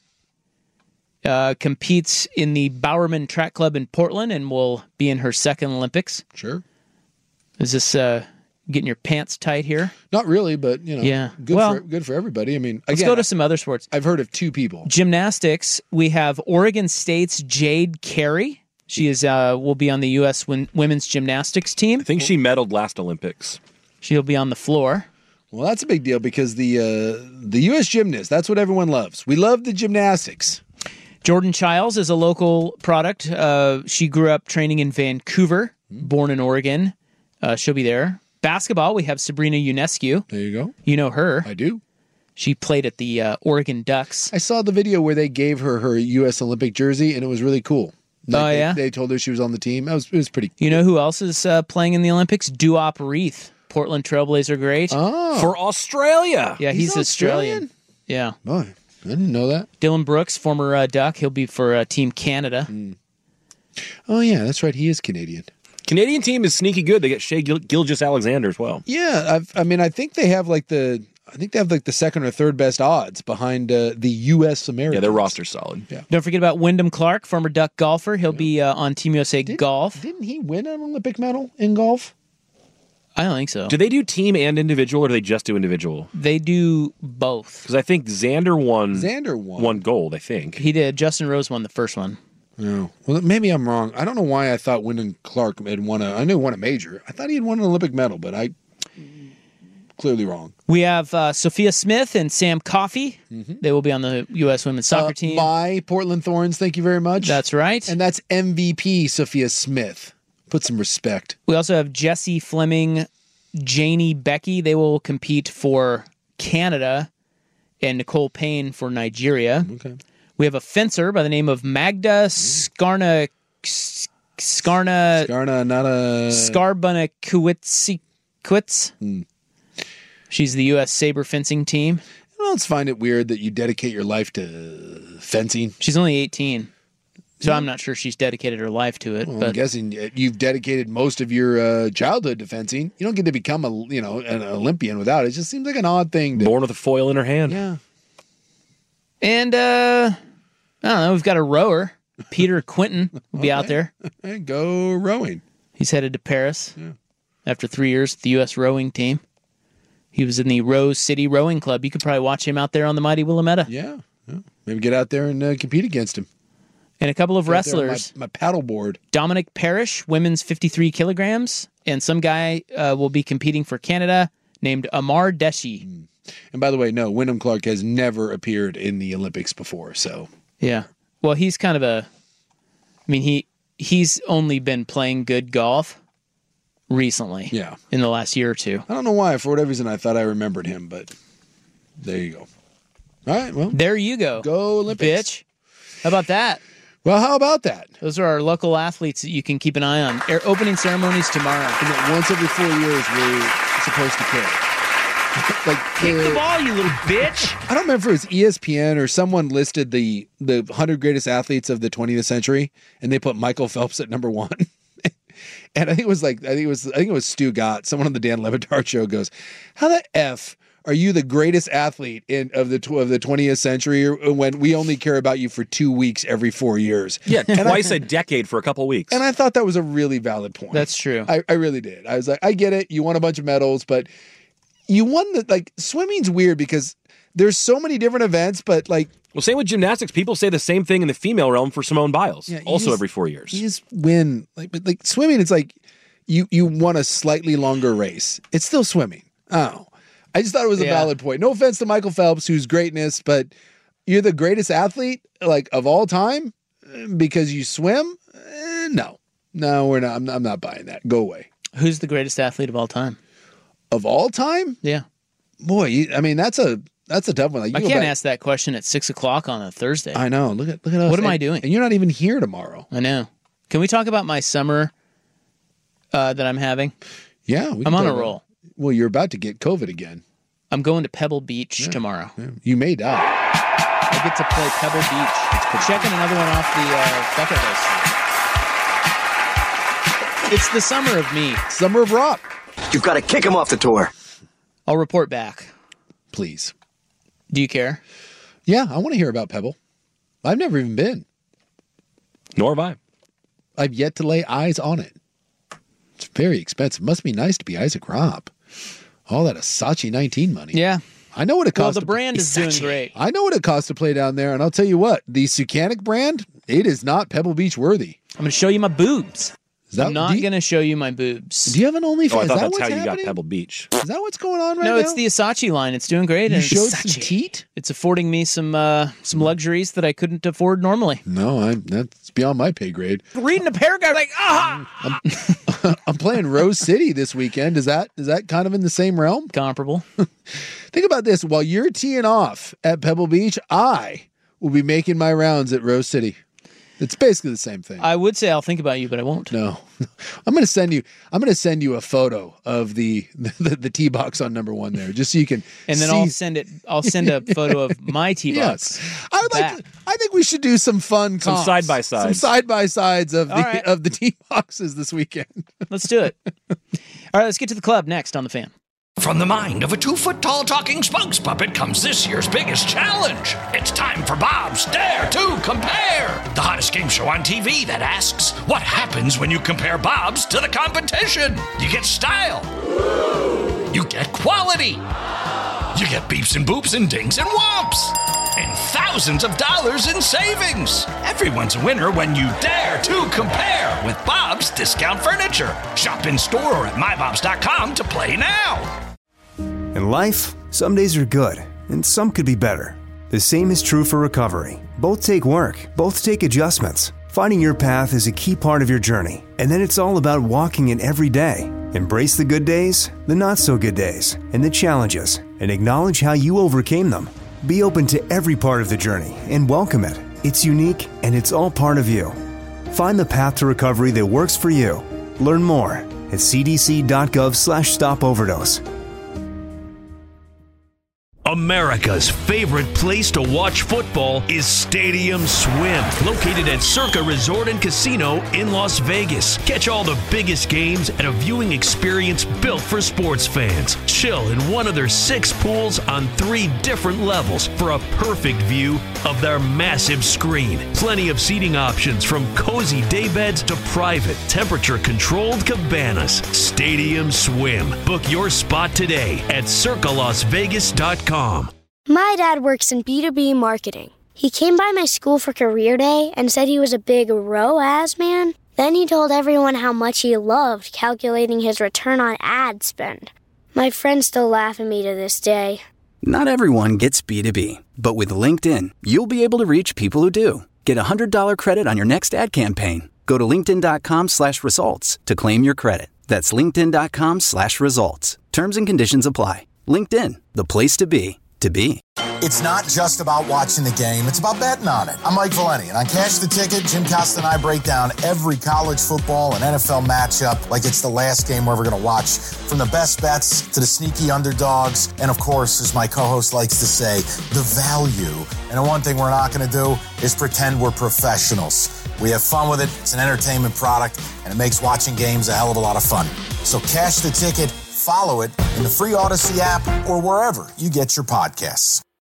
uh, competes in the Bowerman Track Club in Portland and will be in her second Olympics. Sure. Is this uh, getting your pants tight here? Not really, but you know, Yeah. good Well, for good for everybody. I mean, Let's again, go to some other sports. I've heard of two people. Gymnastics, we have Oregon State's Jade Carey. She is uh, will be on the U S win- women's gymnastics team. I think she medaled last Olympics. She'll be on the floor. Well, that's a big deal because the uh, the U S gymnast, that's what everyone loves. We love the gymnastics. Jordan Childs is a local product. Uh, she grew up training in Vancouver, born in Oregon. Uh, she'll be there. Basketball, we have Sabrina Ionescu. There you go. You know her. I do. She played at the uh, Oregon Ducks. I saw the video where they gave her her U S Olympic jersey, and it was really cool. Like, Oh, yeah? They, they told her she was on the team. It was, it was pretty. You know who else is uh, playing in the Olympics? Duop Reith, Portland Trailblazer great. Oh. For Australia. Yeah, he's, He's Australian. Yeah. Boy, I didn't know that. Dylan Brooks, former uh, Duck. He'll be for uh, Team Canada. Oh, yeah, that's right. He is Canadian. Canadian team is sneaky good. They got Shea Gil- Gilgeous-Alexander as well. Yeah, I've, I mean, I think they have like the, I think they have like the second or third best odds behind uh, the U S Americans. Yeah, their roster's solid. Yeah. Don't forget about Wyndham Clark, former Duck golfer. He'll be uh, on Team U S A Golf. Didn't he win an Olympic medal in golf? I don't think so. Do they do team and individual, or do they just do individual? They do both. Because I think Xander won. Xander won. Won gold, I think. He did. Justin Rose won the first one. No. Well, maybe I'm wrong. I don't know why I thought Wyndham Clark had won a. I knew he won a major. I thought he had won an Olympic medal, but I clearly wrong. We have uh, Sophia Smith and Sam Coffey. Mm-hmm. They will be on the U S women's soccer Uh, team. My Portland Thorns, thank you very much. That's right. And that's M V P Sophia Smith. Put some respect. We also have Jesse Fleming, Janie Becky. They will compete for Canada, and Nicole Payne for Nigeria. Okay. We have a fencer by the name of Magda Skarna Skarna Skarna, not a Skarbana Kwitz. Hmm. She's the U S saber fencing team. I don't find it weird that you dedicate your life to fencing. She's only eighteen, so I'm not sure she's dedicated her life to it. Well, but I'm guessing you've dedicated most of your uh, childhood to fencing. You don't get to become a you know an Olympian without it. It just seems like an odd thing. To, Born with a foil in her hand. Yeah. And uh, I don't know. We've got a rower, Peter Quinton, will be out there. Hey, go rowing. He's headed to Paris. Yeah. after three years with the U S rowing team. He was in the Rose City Rowing Club. You could probably watch him out there on the mighty Willamette. Yeah. yeah. Maybe get out there and uh, compete against him. And a couple of Get out there on wrestlers. My, my paddleboard. Dominic Parrish, women's fifty-three kilograms. And some guy uh, will be competing for Canada named Amar Deshi. Mm. And by the way, no, Wyndham Clark has never appeared in the Olympics before. So Yeah. Well, he's kind of a... I mean, he he's only been playing good golf recently. Yeah. In the last year or two. I don't know why. For whatever reason, I thought I remembered him, but there you go. All right, well. There you go. Go Olympics. Bitch. How about that? Well, how about that? Those are our local athletes that you can keep an eye on. Air opening ceremonies tomorrow. And once every four years, we're supposed to kick. like Kick the ball, you little bitch. I don't remember if it was E S P N or someone listed the the one hundred greatest athletes of the twentieth century, and they put Michael Phelps at number one. And I think it was like I think it was I think it was Stu Gott. Someone on the Dan Le Batard show goes, "How the f are you the greatest athlete in of the of the twentieth century when we only care about you for two weeks every four years?" Yeah, And twice I, a decade for a couple weeks. And I thought that was a really valid point. That's true. I, I really did. I was like, I get it. You won a bunch of medals, but you won the like swimming's weird because there's so many different events, but like. Well, same with gymnastics. People say the same thing in the female realm for Simone Biles, Yeah, you also just- every four years. You just win. Like, but like swimming, it's like you you won a slightly longer race. It's still swimming. Oh, I just thought it was a Yeah. valid point. No offense to Michael Phelps, who's greatness, but you're the greatest athlete like of all time because you swim. Eh, no, no, we're not. I'm, I'm not buying that. Go away. Who's the greatest athlete of all time? Of all time? Yeah. Boy, you, I mean that's a that's a tough one. Like, you I go can't back- ask that question at six o'clock on a Thursday. I know. Look at look at us. What am And- I doing? And you're not even here tomorrow. I know. Can we talk about my summer uh, that I'm having? Yeah, we I'm can on a talk about- roll. Well, you're about to get COVID again. I'm going to Pebble Beach tomorrow. You may die. I get to play Pebble Beach. Checking another one off the uh, bucket list. It's the summer of me. Summer of rock. You've got to kick him off the tour. I'll report back. Please. Do you care? Yeah, I want to hear about Pebble. I've never even been. Nor have I. I've yet to lay eyes on it. It's very expensive. Must be nice to be Isaac Robb. All that Asachi nineteen money. Yeah. I know what it Well, costs. the to- brand is doing great. I know what it costs to play down there, and I'll tell you what, the Sucanic brand, it is not Pebble Beach worthy. I'm going to show you my boobs. Is that, I'm not do you- going to show you my boobs. Do you have an OnlyFans? Oh, I Is thought that that's what's how you got happening? Pebble Beach. Is that what's going on right no, now? it's the Asachi line. It's doing great. You and showed it's, some teat? it's affording me some uh, some luxuries that I couldn't afford normally. No, I'm, that's beyond my pay grade. Reading a paragraph like, ah! I'm, I'm playing Rose City this weekend. Is that is that kind of in the same realm? Comparable. Think about this. While you're teeing off at Pebble Beach, I will be making my rounds at Rose City. It's basically the same thing. I would say I'll think about you, but I won't. No, I'm going to send you. I'm going to send you a photo of the the, the tee box on number one there, just so you can. And then see. I'll send it. I'll send a photo of my tee box. Yes, I would like. To, I think we should do some fun, Some comps. side-by-sides. some side by sides of the All right. of the tee boxes this weekend. Let's do it. All right, let's get to the club next on The Fan. From the mind of a two-foot-tall talking spokes puppet comes this year's biggest challenge. It's time for Bob's Dare to Compare, the hottest game show on T V that asks, what happens when you compare Bob's to the competition? You get style. You get quality. You get beeps and boops and dings and whomps. And thousands of dollars in savings. Everyone's a winner when you dare to compare with Bob's Discount Furniture. Shop in store or at my bobs dot com to play now. In life, some days are good, and some could be better. The same is true for recovery. Both take work, both take adjustments. Finding your path is a key part of your journey, and then it's all about walking it every day. Embrace the good days, the not-so-good days, and the challenges, and acknowledge how you overcame them. Be open to every part of the journey and welcome it. It's unique, and it's all part of you. Find the path to recovery that works for you. Learn more at c d c dot gov slash stop overdose. America's favorite place to watch football is Stadium Swim, located at Circa Resort and Casino in Las Vegas. Catch all the biggest games at a viewing experience built for sports fans. Chill in one of their six pools on three different levels for a perfect view of their massive screen. Plenty of seating options from cozy daybeds to private, temperature-controlled cabanas. Stadium Swim. Book your spot today at circa las vegas dot com. My dad works in B two B marketing. He came by my school for career day and said he was a big R O A S man. Then he told everyone how much he loved calculating his return on ad spend. My friends still laugh at me to this day. Not everyone gets B two B, but with LinkedIn, you'll be able to reach people who do. Get a one hundred dollars credit on your next ad campaign. Go to linkedin.com slash results to claim your credit. That's linkedin.com slash results. Terms and conditions apply. LinkedIn, the place to be, to be. It's not just about watching the game, it's about betting on it. I'm Mike Valeni, and on Cash the Ticket, Jim Costa and I break down every college football and N F L matchup like it's the last game we're ever going to watch. From the best bets to the sneaky underdogs, and of course, as my co-host likes to say, the value. And the one thing we're not going to do is pretend we're professionals. We have fun with it, it's an entertainment product, and it makes watching games a hell of a lot of fun. So Cash the Ticket, follow it in the free Odyssey app or wherever you get your podcasts.